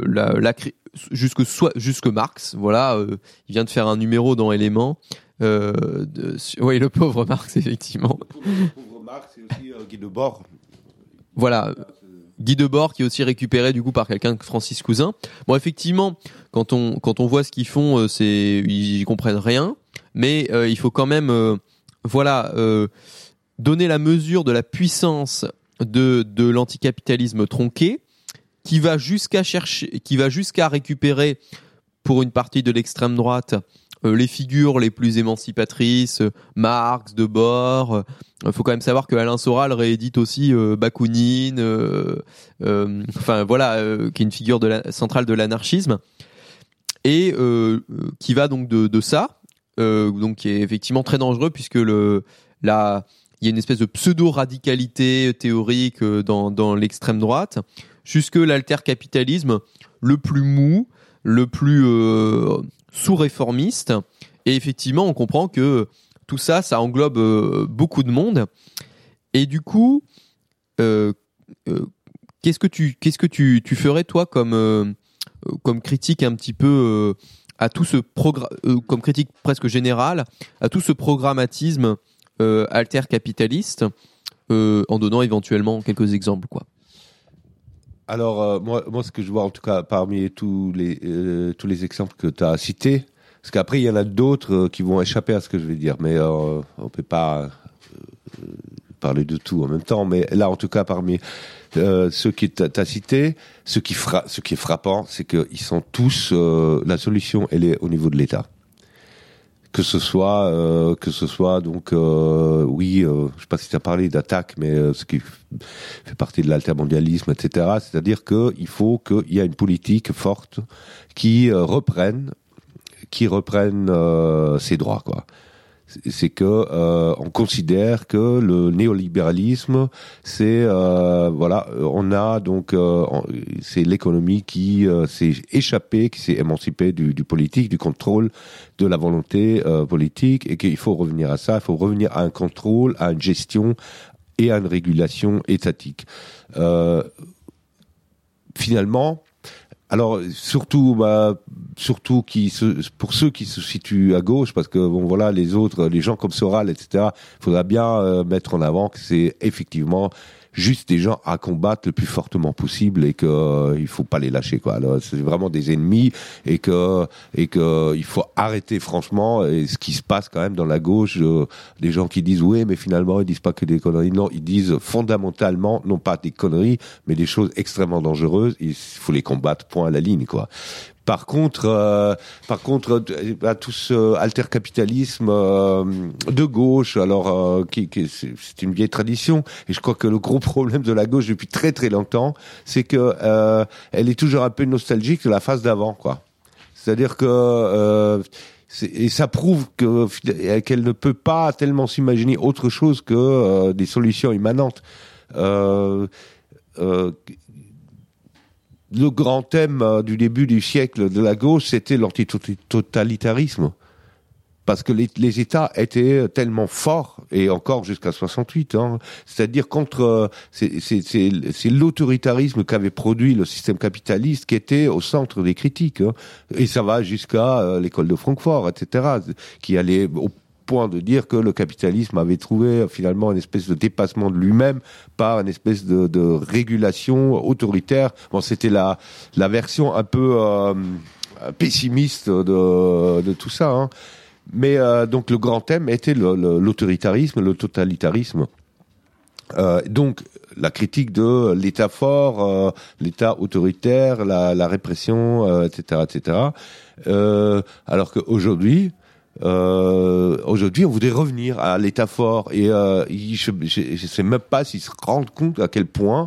jusque Marx, voilà, il vient de faire un numéro dans Éléments, oui, le pauvre Marx, effectivement. Le pauvre Marx et aussi Guy Debord. Voilà, Guy Debord qui est aussi récupéré du coup par quelqu'un de Francis Cousin. Bon, effectivement, quand on voit ce qu'ils font, ils comprennent rien, mais il faut quand même donner la mesure de la puissance de l'anticapitalisme tronqué, qui va jusqu'à récupérer pour une partie de l'extrême droite les figures les plus émancipatrices, Marx, Debord. Faut quand même savoir que Alain Soral réédite aussi Bakounine, qui est une figure centrale de l'anarchisme, et qui va donc de ça, donc qui est effectivement très dangereux puisque il y a une espèce de pseudo-radicalité théorique dans l'extrême droite, jusque l'altercapitalisme le plus mou, le plus sous-réformiste. Et effectivement, on comprend que tout ça englobe beaucoup de monde. Et du coup, qu'est-ce que tu ferais toi comme critique un petit peu à tout ce comme critique presque générale à tout ce programmatisme altercapitaliste, en donnant éventuellement quelques exemples, quoi. Alors moi ce que je vois en tout cas parmi tous les exemples que tu as cités, parce qu'après il y en a d'autres qui vont échapper à ce que je vais dire, mais on peut pas parler de tout en même temps, mais là en tout cas parmi ceux qui t'as cités, ce qui est frappant, c'est qu'ils sont tous la solution elle est au niveau de l'État. Que ce soit donc je sais pas si tu as parlé d'attaque, mais ce qui fait partie de l'altermondialisme, etc. C'est-à-dire que il faut qu'il y ait une politique forte qui reprenne ses droits, quoi. C'est que on considère que le néolibéralisme, c'est on a donc c'est l'économie qui s'est échappée, qui s'est émancipée du politique, du contrôle de la volonté politique, et qu'il faut revenir à ça. Il faut revenir à un contrôle, à une gestion et à une régulation étatique. Finalement. Alors surtout pour ceux qui se situent à gauche, parce que les autres, les gens comme Soral, etc. Il faudra bien mettre en avant que c'est effectivement juste des gens à combattre le plus fortement possible, et que il faut pas les lâcher, quoi. Alors, c'est vraiment des ennemis, et que il faut arrêter franchement. Et ce qui se passe quand même dans la gauche, des gens qui disent oui, mais finalement ils disent pas que des conneries. Non, ils disent fondamentalement non pas des conneries, mais des choses extrêmement dangereuses. Il faut les combattre, point à la ligne, quoi. Par contre, tout ce altercapitalisme de gauche, alors c'est une vieille tradition, et je crois que le gros problème de la gauche depuis très très longtemps, c'est que elle est toujours un peu nostalgique de la phase d'avant, quoi. C'est-à-dire que et ça prouve qu'elle ne peut pas tellement s'imaginer autre chose que des solutions immanentes. Le grand thème du début du siècle de la gauche, c'était l'antitotalitarisme. Parce que les États étaient tellement forts, et encore jusqu'à 68, c'est-à-dire c'est l'autoritarisme qu'avait produit le système capitaliste qui était au centre des critiques, et ça va jusqu'à l'école de Francfort, etc., qui allait au point de dire que le capitalisme avait trouvé finalement une espèce de dépassement de lui-même par une espèce de régulation autoritaire. Bon, c'était la version un peu pessimiste de tout ça, Mais donc le grand thème était l'autoritarisme, le totalitarisme. Donc la critique de l'État fort, l'État autoritaire, la répression, etc., etc. Alors qu'aujourd'hui, on voudrait revenir à l'État fort, et je sais même pas s'ils se rendent compte à quel point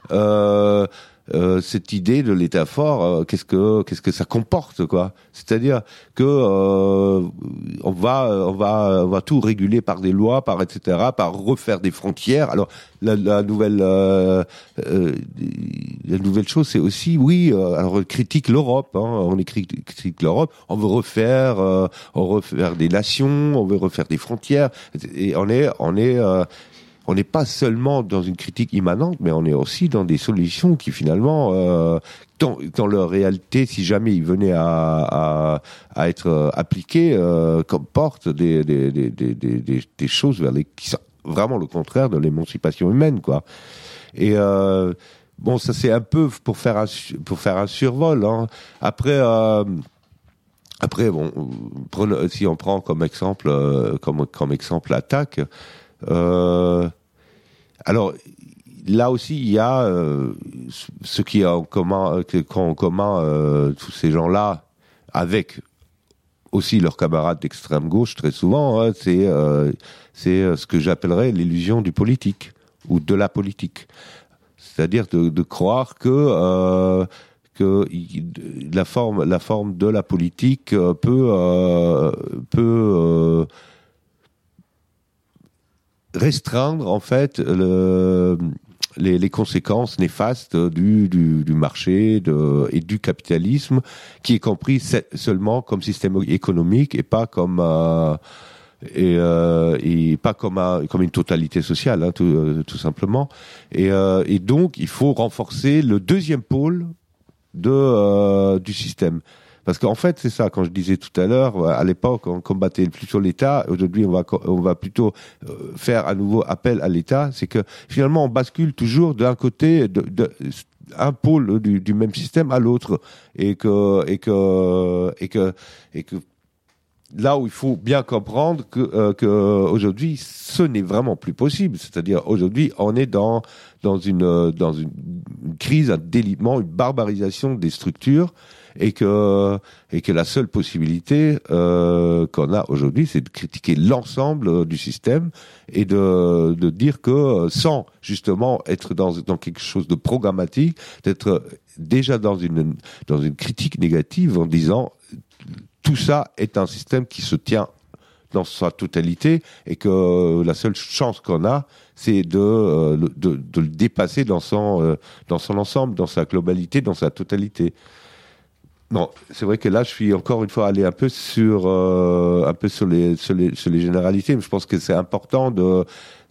cette idée de l'État fort, qu'est-ce que ça comporte, quoi. C'est-à-dire que on va tout réguler par des lois, par etc., par refaire des frontières. Alors la nouvelle chose, c'est aussi alors on critique l'Europe, on critique l'Europe, on veut refaire des nations, on veut refaire des frontières, et on n'est pas seulement dans une critique immanente, mais on est aussi dans des solutions qui finalement, dans leur réalité, si jamais ils venaient à être appliqués, comportent des choses qui sont vraiment le contraire de l'émancipation humaine, quoi. Et Bon, ça c'est un peu pour faire un survol. Hein. Après, bon, si on prend comme exemple, comme exemple l'attaque, alors là aussi il y a ce qui a en commun, tous ces gens-là avec aussi leurs camarades d'extrême gauche très souvent, hein, c'est ce que j'appellerais l'illusion du politique ou de la politique. C'est-à-dire de croire que la forme de la politique peut restreindre en fait les conséquences néfastes du marché et du capitalisme, qui est compris seulement comme système économique et pas comme et pas comme une totalité sociale, hein, tout simplement. Et donc il faut renforcer le deuxième pôle du système. Parce qu'en fait, c'est ça, quand je disais tout à l'heure, à l'époque, on combattait plutôt l'État. Aujourd'hui, on va plutôt faire à nouveau appel à l'État. C'est que finalement, on bascule toujours d'un côté un pôle du même système à l'autre, et que là où il faut bien comprendre que aujourd'hui, ce n'est vraiment plus possible. C'est-à-dire, aujourd'hui, on est dans une crise, un délitement, une barbarisation des structures, et que la seule possibilité qu'on a aujourd'hui, c'est de critiquer l'ensemble du système et de dire que sans justement être dans quelque chose de programmatique, d'être déjà dans une critique négative en disant tout ça est un système qui se tient dans sa totalité, et que la seule chance qu'on a, c'est de le dépasser dans son ensemble, dans sa globalité, dans sa totalité. Non, c'est vrai que là, je suis encore une fois allé un peu sur les généralités, mais je pense que c'est important de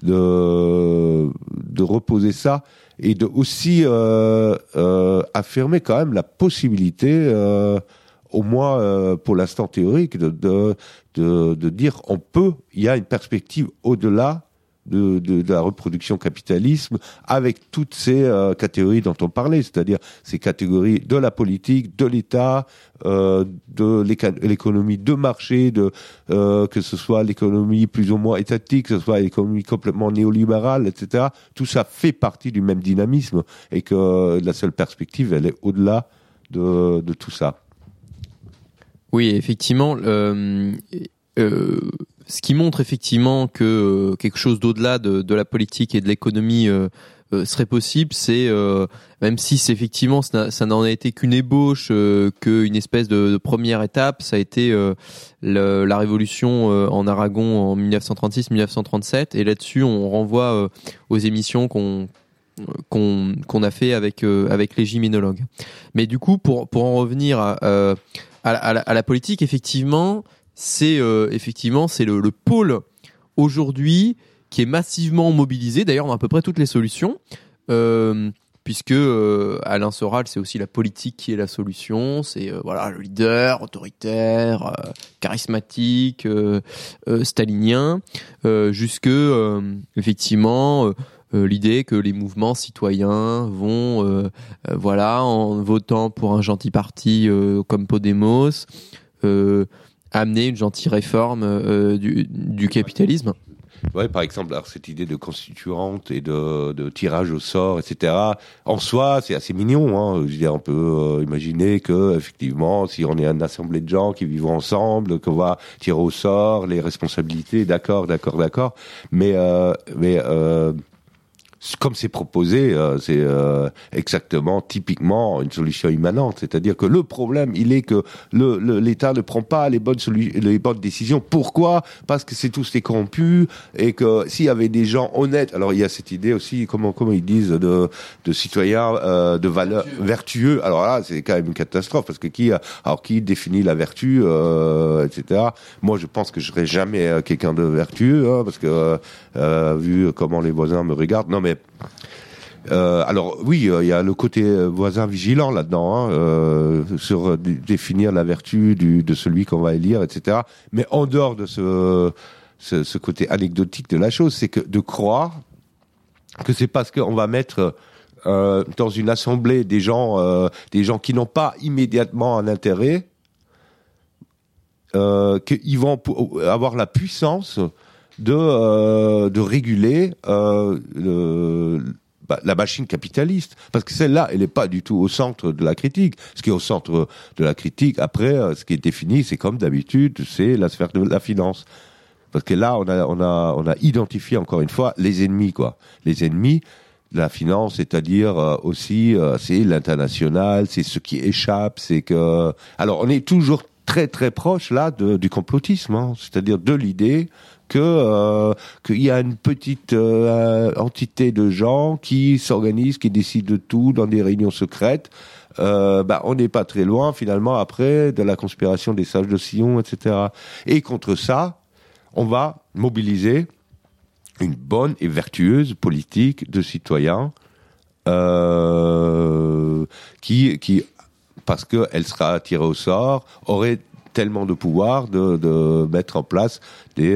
reposer ça, et de aussi affirmer quand même la possibilité, au moins pour l'instant théorique, de dire il y a une perspective au-delà de la reproduction capitalisme, avec toutes ces catégories dont on parlait, c'est-à-dire ces catégories de la politique, de l'État, de l'économie de marché, que ce soit l'économie plus ou moins étatique, que ce soit l'économie complètement néolibérale, etc. Tout ça fait partie du même dynamisme, et que la seule perspective, elle est au-delà de tout ça. Oui, effectivement, ce qui montre effectivement que quelque chose d'au-delà de la politique et de l'économie serait possible, c'est même si c'est effectivement ça n'en a été qu'une ébauche, qu'une espèce de première étape, ça a été la révolution en Aragon en 1936-1937, et là-dessus on renvoie aux émissions qu'on a fait avec les gymnologues. Mais du coup, pour en revenir à la politique, effectivement, c'est le pôle aujourd'hui qui est massivement mobilisé, d'ailleurs dans à peu près toutes les solutions, puisque Alain Soral, c'est aussi la politique qui est la solution, c'est le leader autoritaire, charismatique, stalinien, jusque effectivement l'idée que les mouvements citoyens vont en votant pour un gentil parti comme Podemos amener une gentille réforme du capitalisme. Ouais, par exemple, alors cette idée de constituante et de tirage au sort, etc. En soi, c'est assez mignon. Hein. Je veux dire, on peut imaginer que effectivement, si on est une assemblée de gens qui vivent ensemble, qu'on va tirer au sort les responsabilités, d'accord. Mais comme c'est proposé, c'est exactement, typiquement une solution immanente. C'est-à-dire que le problème, il est que l'État ne prend pas les bonnes décisions. Pourquoi ? Parce que c'est tous des corrompus, et que s'il y avait des gens honnêtes, alors il y a cette idée aussi, comment ils disent, de citoyens de valeur vertueux. Alors là, c'est quand même une catastrophe, parce que qui définit la vertu, etc. Moi, je pense que je serai jamais quelqu'un de vertueux, hein, parce que vu comment les voisins me regardent. Non, mais alors oui, il y a le côté voisin vigilant là-dedans, hein, sur définir la vertu de celui qu'on va élire, etc. Mais en dehors de ce côté anecdotique de la chose, c'est que de croire que c'est parce qu'on va mettre dans une assemblée des gens qui n'ont pas immédiatement un intérêt, qu'ils vont avoir la puissance de réguler la machine capitaliste, parce que celle-là, elle n'est pas du tout au centre de la critique. Ce qui est au centre de la critique, après, ce qui est défini, c'est comme d'habitude, c'est la sphère de la finance. Parce que là, on a identifié encore une fois les ennemis, quoi. Les ennemis de la finance, c'est-à-dire aussi, c'est l'international, c'est ce qui échappe, c'est que. Alors, on est toujours très très proche là du complotisme, hein, c'est-à-dire de l'idée qu'il y a une petite entité de gens qui s'organisent, qui décident de tout dans des réunions secrètes. On n'est pas très loin finalement après de la conspiration des sages de Sion, etc. Et contre ça, on va mobiliser une bonne et vertueuse politique de citoyens qui parce qu'elle sera tirée au sort, aurait tellement de pouvoir de mettre en place des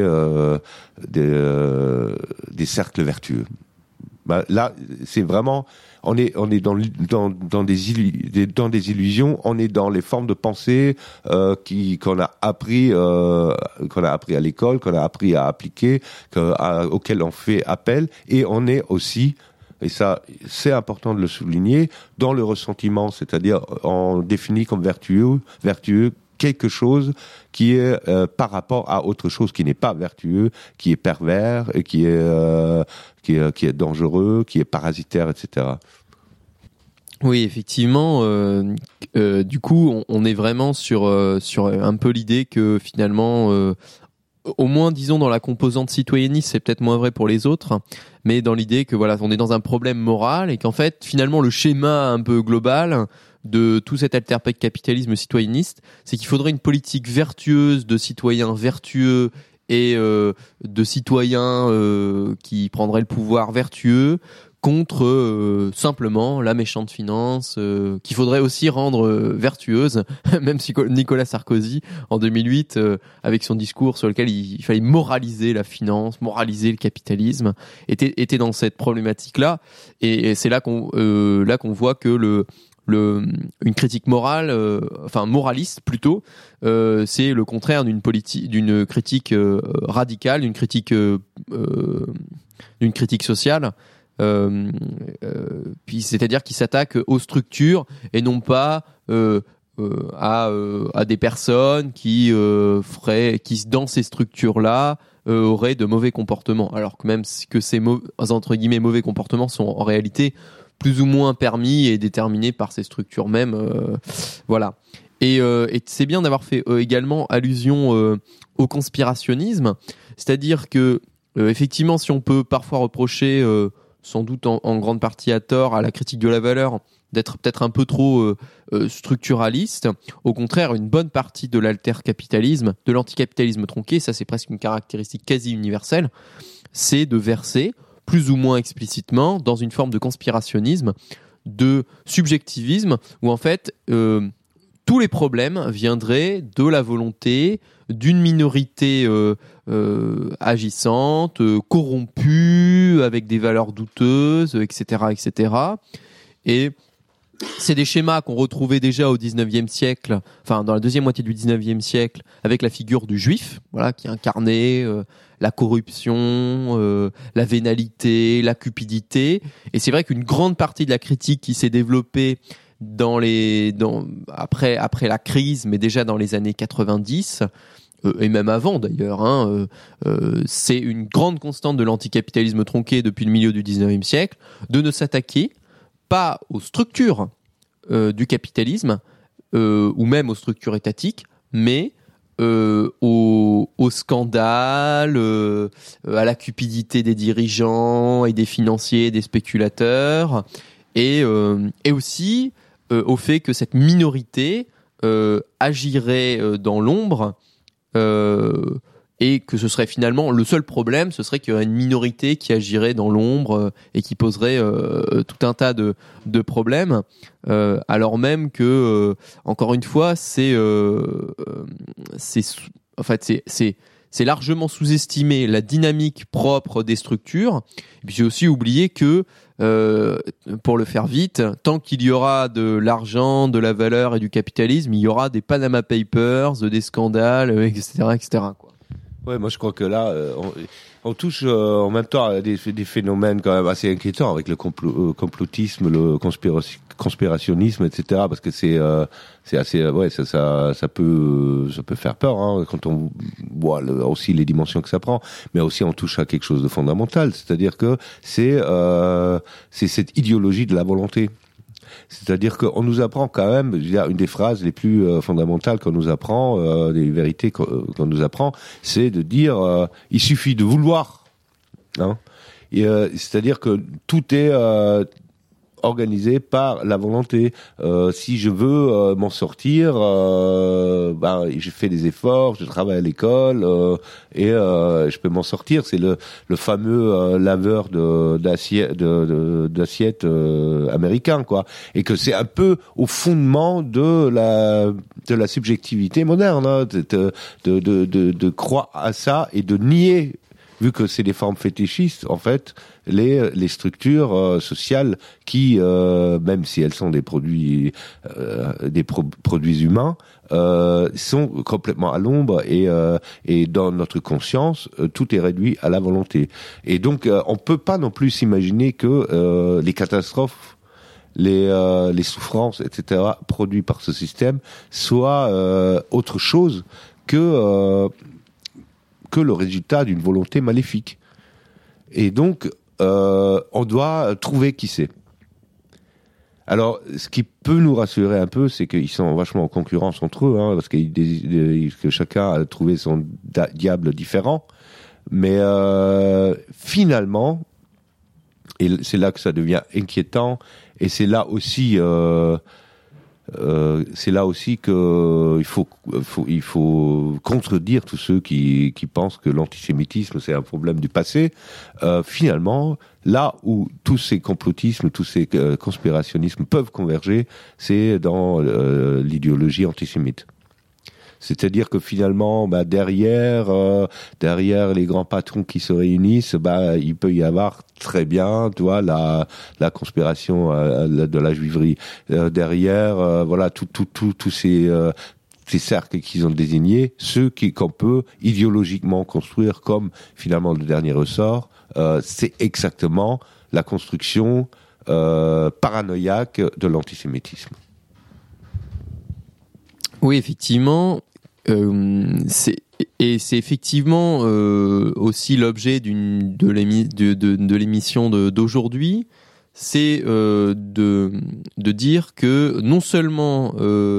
cercles vertueux. Là, c'est vraiment, on est dans des illusions, on est dans les formes de pensée qu'on a appris à l'école, qu'on a appris à appliquer, auxquelles on fait appel, et on est aussi, et ça c'est important de le souligner, dans le ressentiment, c'est-à-dire on définit comme vertueux quelque chose qui est par rapport à autre chose qui n'est pas vertueux, qui est pervers, et qui est dangereux, qui est parasitaire, etc. Oui, effectivement. Du coup, on est vraiment sur un peu l'idée que finalement, au moins, disons, dans la composante citoyenniste, c'est peut-être moins vrai pour les autres, mais dans l'idée que voilà, on est dans un problème moral et qu'en fait, finalement, le schéma un peu global de tout cet altercapitalisme citoyenniste, c'est qu'il faudrait une politique vertueuse de citoyens vertueux et de citoyens qui prendraient le pouvoir vertueux contre simplement la méchante finance qu'il faudrait aussi rendre vertueuse, même si Nicolas Sarkozy en 2008 avec son discours sur lequel il fallait moraliser la finance, moraliser le capitalisme, était dans cette problématique là, et c'est là qu'on voit que une critique morale, moraliste plutôt, c'est le contraire d'une critique radicale, d'une critique sociale. Puis c'est-à-dire qui s'attaque aux structures et non pas à des personnes qui dans ces structures-là auraient de mauvais comportements, alors que même que ces entre guillemets mauvais comportements sont en réalité plus ou moins permis et déterminés par ces structures mêmes, voilà. Et c'est bien d'avoir fait également allusion au conspirationnisme, c'est-à-dire que effectivement, si on peut parfois reprocher sans doute en grande partie à tort à la critique de la valeur d'être peut-être un peu trop structuraliste. Au contraire, une bonne partie de l'altercapitalisme, de l'anticapitalisme tronqué, ça c'est presque une caractéristique quasi universelle, c'est de verser plus ou moins explicitement dans une forme de conspirationnisme, de subjectivisme, où en fait tous les problèmes viendraient de la volonté d'une minorité agissante, corrompue, avec des valeurs douteuses, etc., etc. Et c'est des schémas qu'on retrouvait déjà au 19e siècle, enfin dans la deuxième moitié du 19e siècle, avec la figure du juif, voilà, qui incarnait la corruption, la vénalité, la cupidité. Et c'est vrai qu'une grande partie de la critique qui s'est développée après la crise, mais déjà dans les années 90, et même avant d'ailleurs, c'est une grande constante de l'anticapitalisme tronqué depuis le milieu du 19e siècle, de ne s'attaquer pas aux structures du capitalisme, ou même aux structures étatiques, mais au scandale, à la cupidité des dirigeants et des financiers, des spéculateurs, et aussi au fait que cette minorité agirait dans l'ombre, et que ce serait finalement le seul problème, ce serait qu'il y aurait une minorité qui agirait dans l'ombre et qui poserait tout un tas de problèmes, alors même que encore une fois c'est c'est largement sous-estimer la dynamique propre des structures. Et puis c'est aussi oublier que, pour le faire vite, tant qu'il y aura de l'argent, de la valeur et du capitalisme, il y aura des Panama Papers, des scandales, etc., etc., quoi. Ouais, moi je crois que là, on touche en même temps à des phénomènes quand même assez inquiétants avec le complotisme, le conspirationnisme, etc. Parce que c'est assez, ouais, ça peut faire peur hein, quand on voit aussi les dimensions que ça prend. Mais aussi on touche à quelque chose de fondamental, c'est-à-dire que c'est cette idéologie de la volonté. C'est-à-dire qu'on nous apprend quand même, je veux dire, une des phrases les plus fondamentales qu'on nous apprend, des vérités qu'on nous apprend, c'est de dire il suffit de vouloir. Hein. Et, c'est-à-dire que tout est organisé par la volonté. Si je veux m'en sortir, je fais des efforts, je travaille à l'école et je peux m'en sortir. C'est le fameux laveur d'assiettes américain, quoi. Et que c'est un peu au fondement de la subjectivité moderne, hein, de croire à ça et de nier, vu que c'est des formes fétichistes, en fait, les structures sociales qui, même si elles sont des produits humains, sont complètement à l'ombre et dans notre conscience, tout est réduit à la volonté. Et donc, on peut pas non plus s'imaginer que les catastrophes, les souffrances, etc., produits par ce système soient autre chose que le résultat d'une volonté maléfique. Et donc, on doit trouver qui c'est. Alors, ce qui peut nous rassurer un peu, c'est qu'ils sont vachement en concurrence entre eux, hein, parce que chacun a trouvé son diable différent. Mais finalement, et c'est là que ça devient inquiétant, et c'est là aussi que il faut contredire tous ceux qui pensent que l'antisémitisme c'est un problème du passé. Finalement, là où tous ces complotismes, tous ces conspirationnismes peuvent converger, c'est dans l'idéologie antisémite. C'est-à-dire que finalement, derrière les grands patrons qui se réunissent, il peut y avoir très bien, tu vois, la conspiration de la juiverie. Derrière, voilà, tous ces cercles qu'ils ont désignés, ceux qu'on peut idéologiquement construire comme finalement le dernier ressort, c'est exactement la construction paranoïaque de l'antisémitisme. Oui, effectivement, c'est effectivement aussi l'objet de l'émission d'aujourd'hui, c'est de dire que non seulement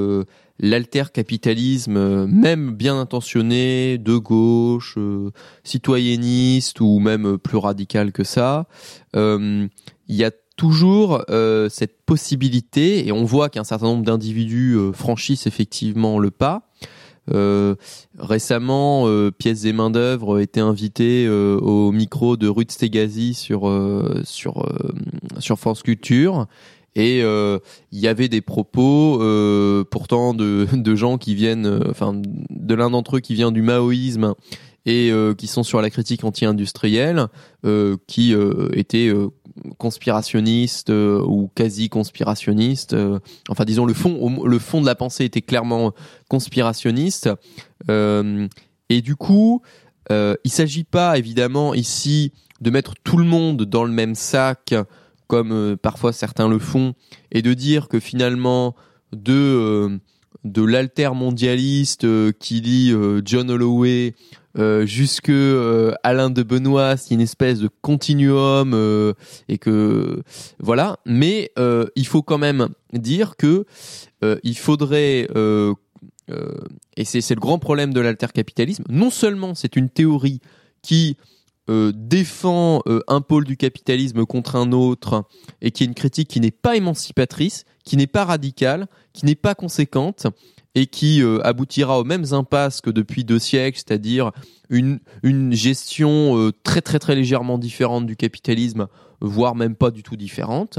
l'altercapitalisme, même bien intentionné, de gauche, citoyenniste ou même plus radical que ça, il y a toujours cette possibilité, et on voit qu'un certain nombre d'individus franchissent effectivement le pas. Récemment, Pièces et main d'œuvre était invité au micro de Ruth Stegasi sur France Culture, et il y avait des propos pourtant de gens qui viennent, de l'un d'entre eux qui vient du maoïsme et qui sont sur la critique anti-industrielle, qui étaient conspirationnistes ou quasi conspirationnistes. Disons le fond de la pensée était clairement conspirationniste. Et du coup, il s'agit pas évidemment ici de mettre tout le monde dans le même sac, comme parfois certains le font, et de dire que finalement de l'altermondialiste qui lit John Holloway jusque Alain de Benoît, c'est une espèce de continuum, et que voilà. Mais il faut quand même dire que il faudrait et c'est le grand problème de l'altercapitalisme. Non seulement c'est une théorie qui défend un pôle du capitalisme contre un autre, et qui est une critique qui n'est pas émancipatrice, qui n'est pas radicale, qui n'est pas conséquente, et qui aboutira aux mêmes impasses que depuis 2 siècles, c'est-à-dire une gestion très très très légèrement différente du capitalisme, voire même pas du tout différente.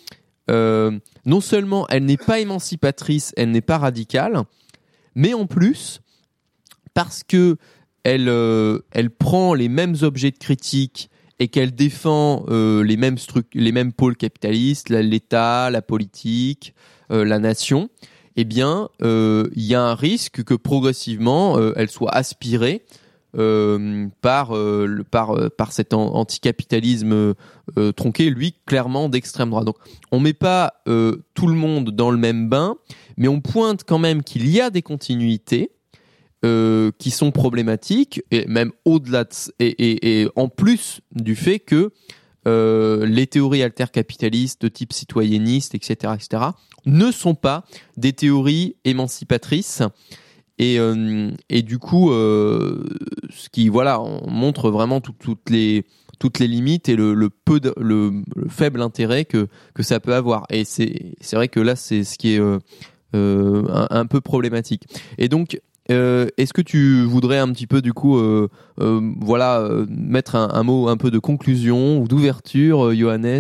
Non seulement elle n'est pas émancipatrice, elle n'est pas radicale, mais en plus, parce que elle prend les mêmes objets de critique et qu'elle défend les mêmes pôles capitalistes, l'État, la politique, la nation, eh bien, il y a un risque que progressivement, elle soit aspirée par cet anticapitalisme tronqué, lui, clairement d'extrême droite. Donc, on met pas tout le monde dans le même bain, mais on pointe quand même qu'il y a des continuités qui sont problématiques, et même au-delà et en plus du fait que les théories altercapitalistes de type citoyenniste, etc., ne sont pas des théories émancipatrices. Et du coup, ce qui on montre vraiment toutes les limites et le faible intérêt que ça peut avoir. Et c'est vrai que là, c'est ce qui est un peu problématique. Et donc, est-ce que tu voudrais un petit peu du coup mettre un mot un peu de conclusion ou d'ouverture, Johannes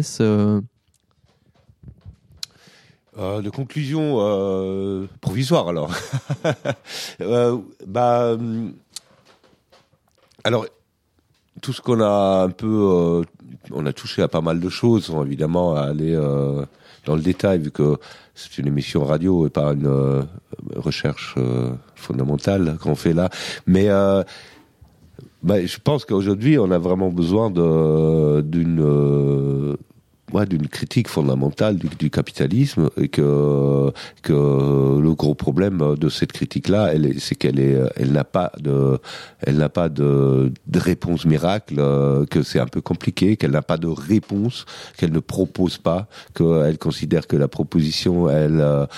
de conclusion provisoire alors. Alors tout ce qu'on a un peu on a touché à pas mal de choses sans évidemment aller dans le détail vu que c'est une émission radio et pas une recherche fondamentale qu'on fait là, mais je pense qu'aujourd'hui on a vraiment besoin d'une critique fondamentale du capitalisme et que le gros problème de cette critique-là, c'est qu'elle n'a pas de réponse miracle, que c'est un peu compliqué, qu'elle n'a pas de réponse, qu'elle ne propose pas, qu'elle considère que la proposition, elle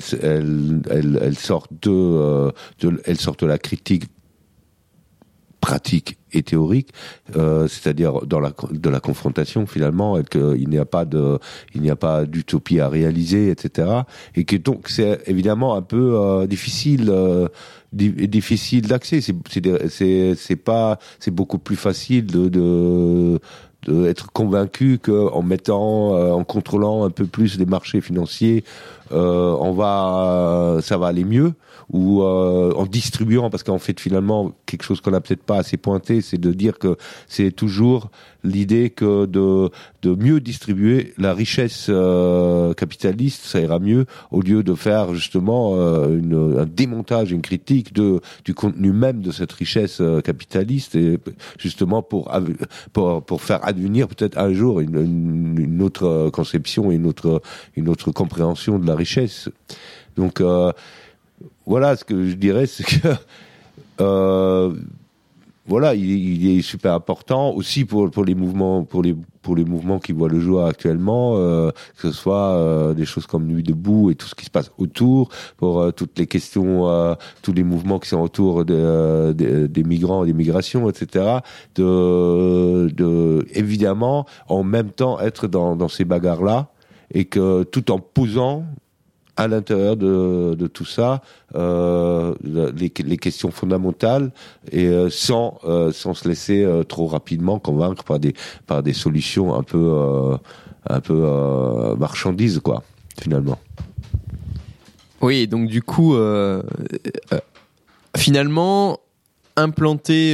sort de la critique pratique et théorique, c'est-à-dire de la confrontation finalement, et qu'il n'y a pas d'utopie à réaliser, etc. Et que donc c'est évidemment un peu difficile d'accès. C'est beaucoup plus facile de être convaincu qu'en en contrôlant un peu plus les marchés financiers, ça va aller mieux, ou en distribuant, parce qu'en fait finalement quelque chose qu'on n'a peut-être pas assez pointé, c'est de dire que c'est toujours l'idée que de mieux distribuer la richesse capitaliste, ça ira mieux, au lieu de faire justement un démontage, une critique du contenu même de cette richesse capitaliste, et justement pour faire advenir peut-être un jour une autre conception et une autre compréhension de la richesse. Donc voilà, ce que je dirais, c'est que il est super important aussi pour les mouvements qui voient le jour actuellement, que ce soit des choses comme Nuit debout et tout ce qui se passe autour, pour toutes les questions, tous les mouvements qui sont autour des migrants, des migrations, etc. De évidemment en même temps être dans ces bagarres-là, et que tout en posant à l'intérieur de tout ça les questions fondamentales, et sans se laisser trop rapidement convaincre par des solutions un peu marchandises, quoi, finalement. Oui, donc du coup finalement implanter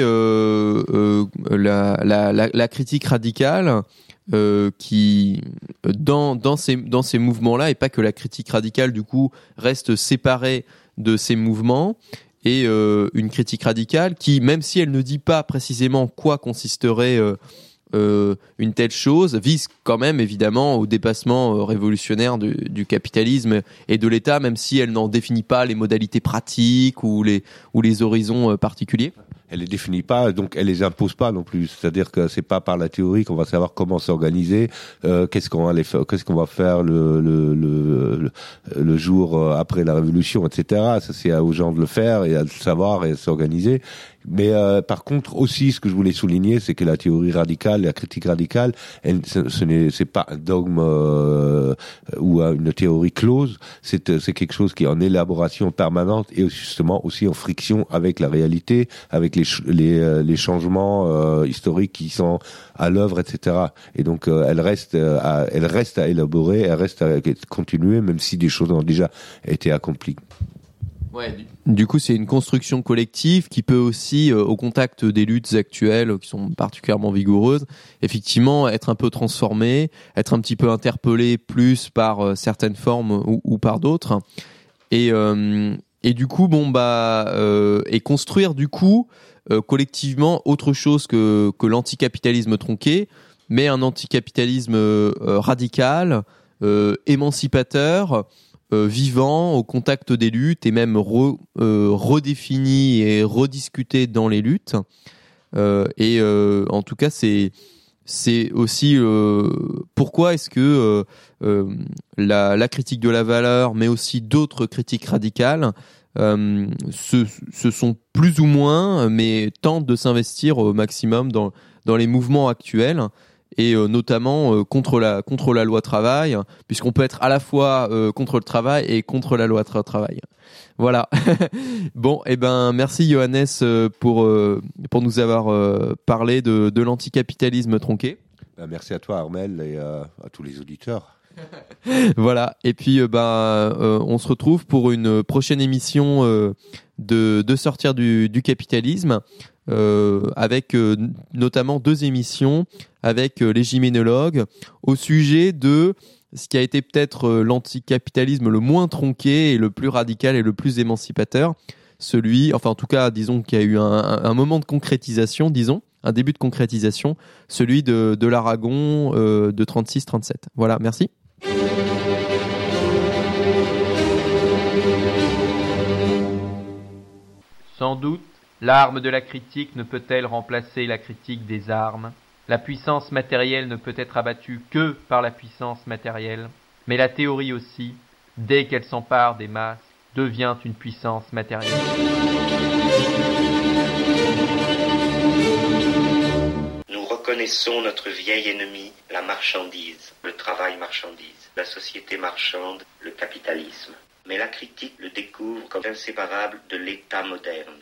la critique radicale qui dans ces mouvements-là, et pas que la critique radicale du coup reste séparée de ces mouvements, et une critique radicale qui, même si elle ne dit pas précisément quoi consisterait une telle chose, vise quand même évidemment au dépassement révolutionnaire du capitalisme et de l'État, même si elle n'en définit pas les modalités pratiques ou les horizons particuliers. Elle les définit pas, donc elle les impose pas non plus. C'est-à-dire que c'est pas par la théorie qu'on va savoir comment s'organiser, qu'est-ce qu'on va faire le jour après la révolution, etc. Ça, c'est aux gens de le faire et à le savoir et à s'organiser. Mais par contre aussi, ce que je voulais souligner, c'est que la théorie radicale, la critique radicale, c'est pas un dogme ou une théorie close. C'est quelque chose qui est en élaboration permanente, et justement aussi en friction avec la réalité, avec les changements historiques qui sont à l'œuvre, etc. Et donc elle reste à élaborer, elle reste à continuer, même si des choses ont déjà été accomplies. Ouais, du coup, c'est une construction collective qui peut aussi, au contact des luttes actuelles qui sont particulièrement vigoureuses, effectivement être un peu transformée, être un petit peu interpellée plus par certaines formes ou par d'autres, et du coup, et construire du coup collectivement autre chose que l'anticapitalisme tronqué, mais un anticapitalisme radical, émancipateur. Vivant, au contact des luttes et même redéfini et rediscuté dans les luttes. En tout cas, c'est aussi pourquoi est-ce que la critique de la valeur, mais aussi d'autres critiques radicales, se sont plus ou moins, mais tentent de s'investir au maximum dans les mouvements actuels. Et notamment contre la loi travail, puisqu'on peut être à la fois contre le travail et contre la loi travail. Voilà. Bon, merci Johannes pour nous avoir parlé de l'anticapitalisme tronqué. Merci à toi Armel et à tous les auditeurs. Voilà. Et puis on se retrouve pour une prochaine émission de sortir du capitalisme. Avec notamment 2 émissions avec les gymnéologues au sujet de ce qui a été peut-être l'anticapitalisme le moins tronqué et le plus radical et le plus émancipateur, en tout cas disons qu'il y a eu un moment de concrétisation, un début de concrétisation, celui de l'Aragon de 36-37. Voilà, merci. Sans doute, l'arme de la critique ne peut-elle remplacer la critique des armes. La puissance matérielle ne peut être abattue que par la puissance matérielle. Mais la théorie aussi, dès qu'elle s'empare des masses, devient une puissance matérielle. Nous reconnaissons notre vieil ennemi, la marchandise, le travail marchandise, la société marchande, le capitalisme. Mais la critique le découvre comme inséparable de l'État moderne.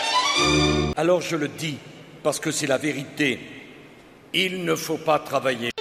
Alors je le dis, parce que c'est la vérité, il ne faut pas travailler.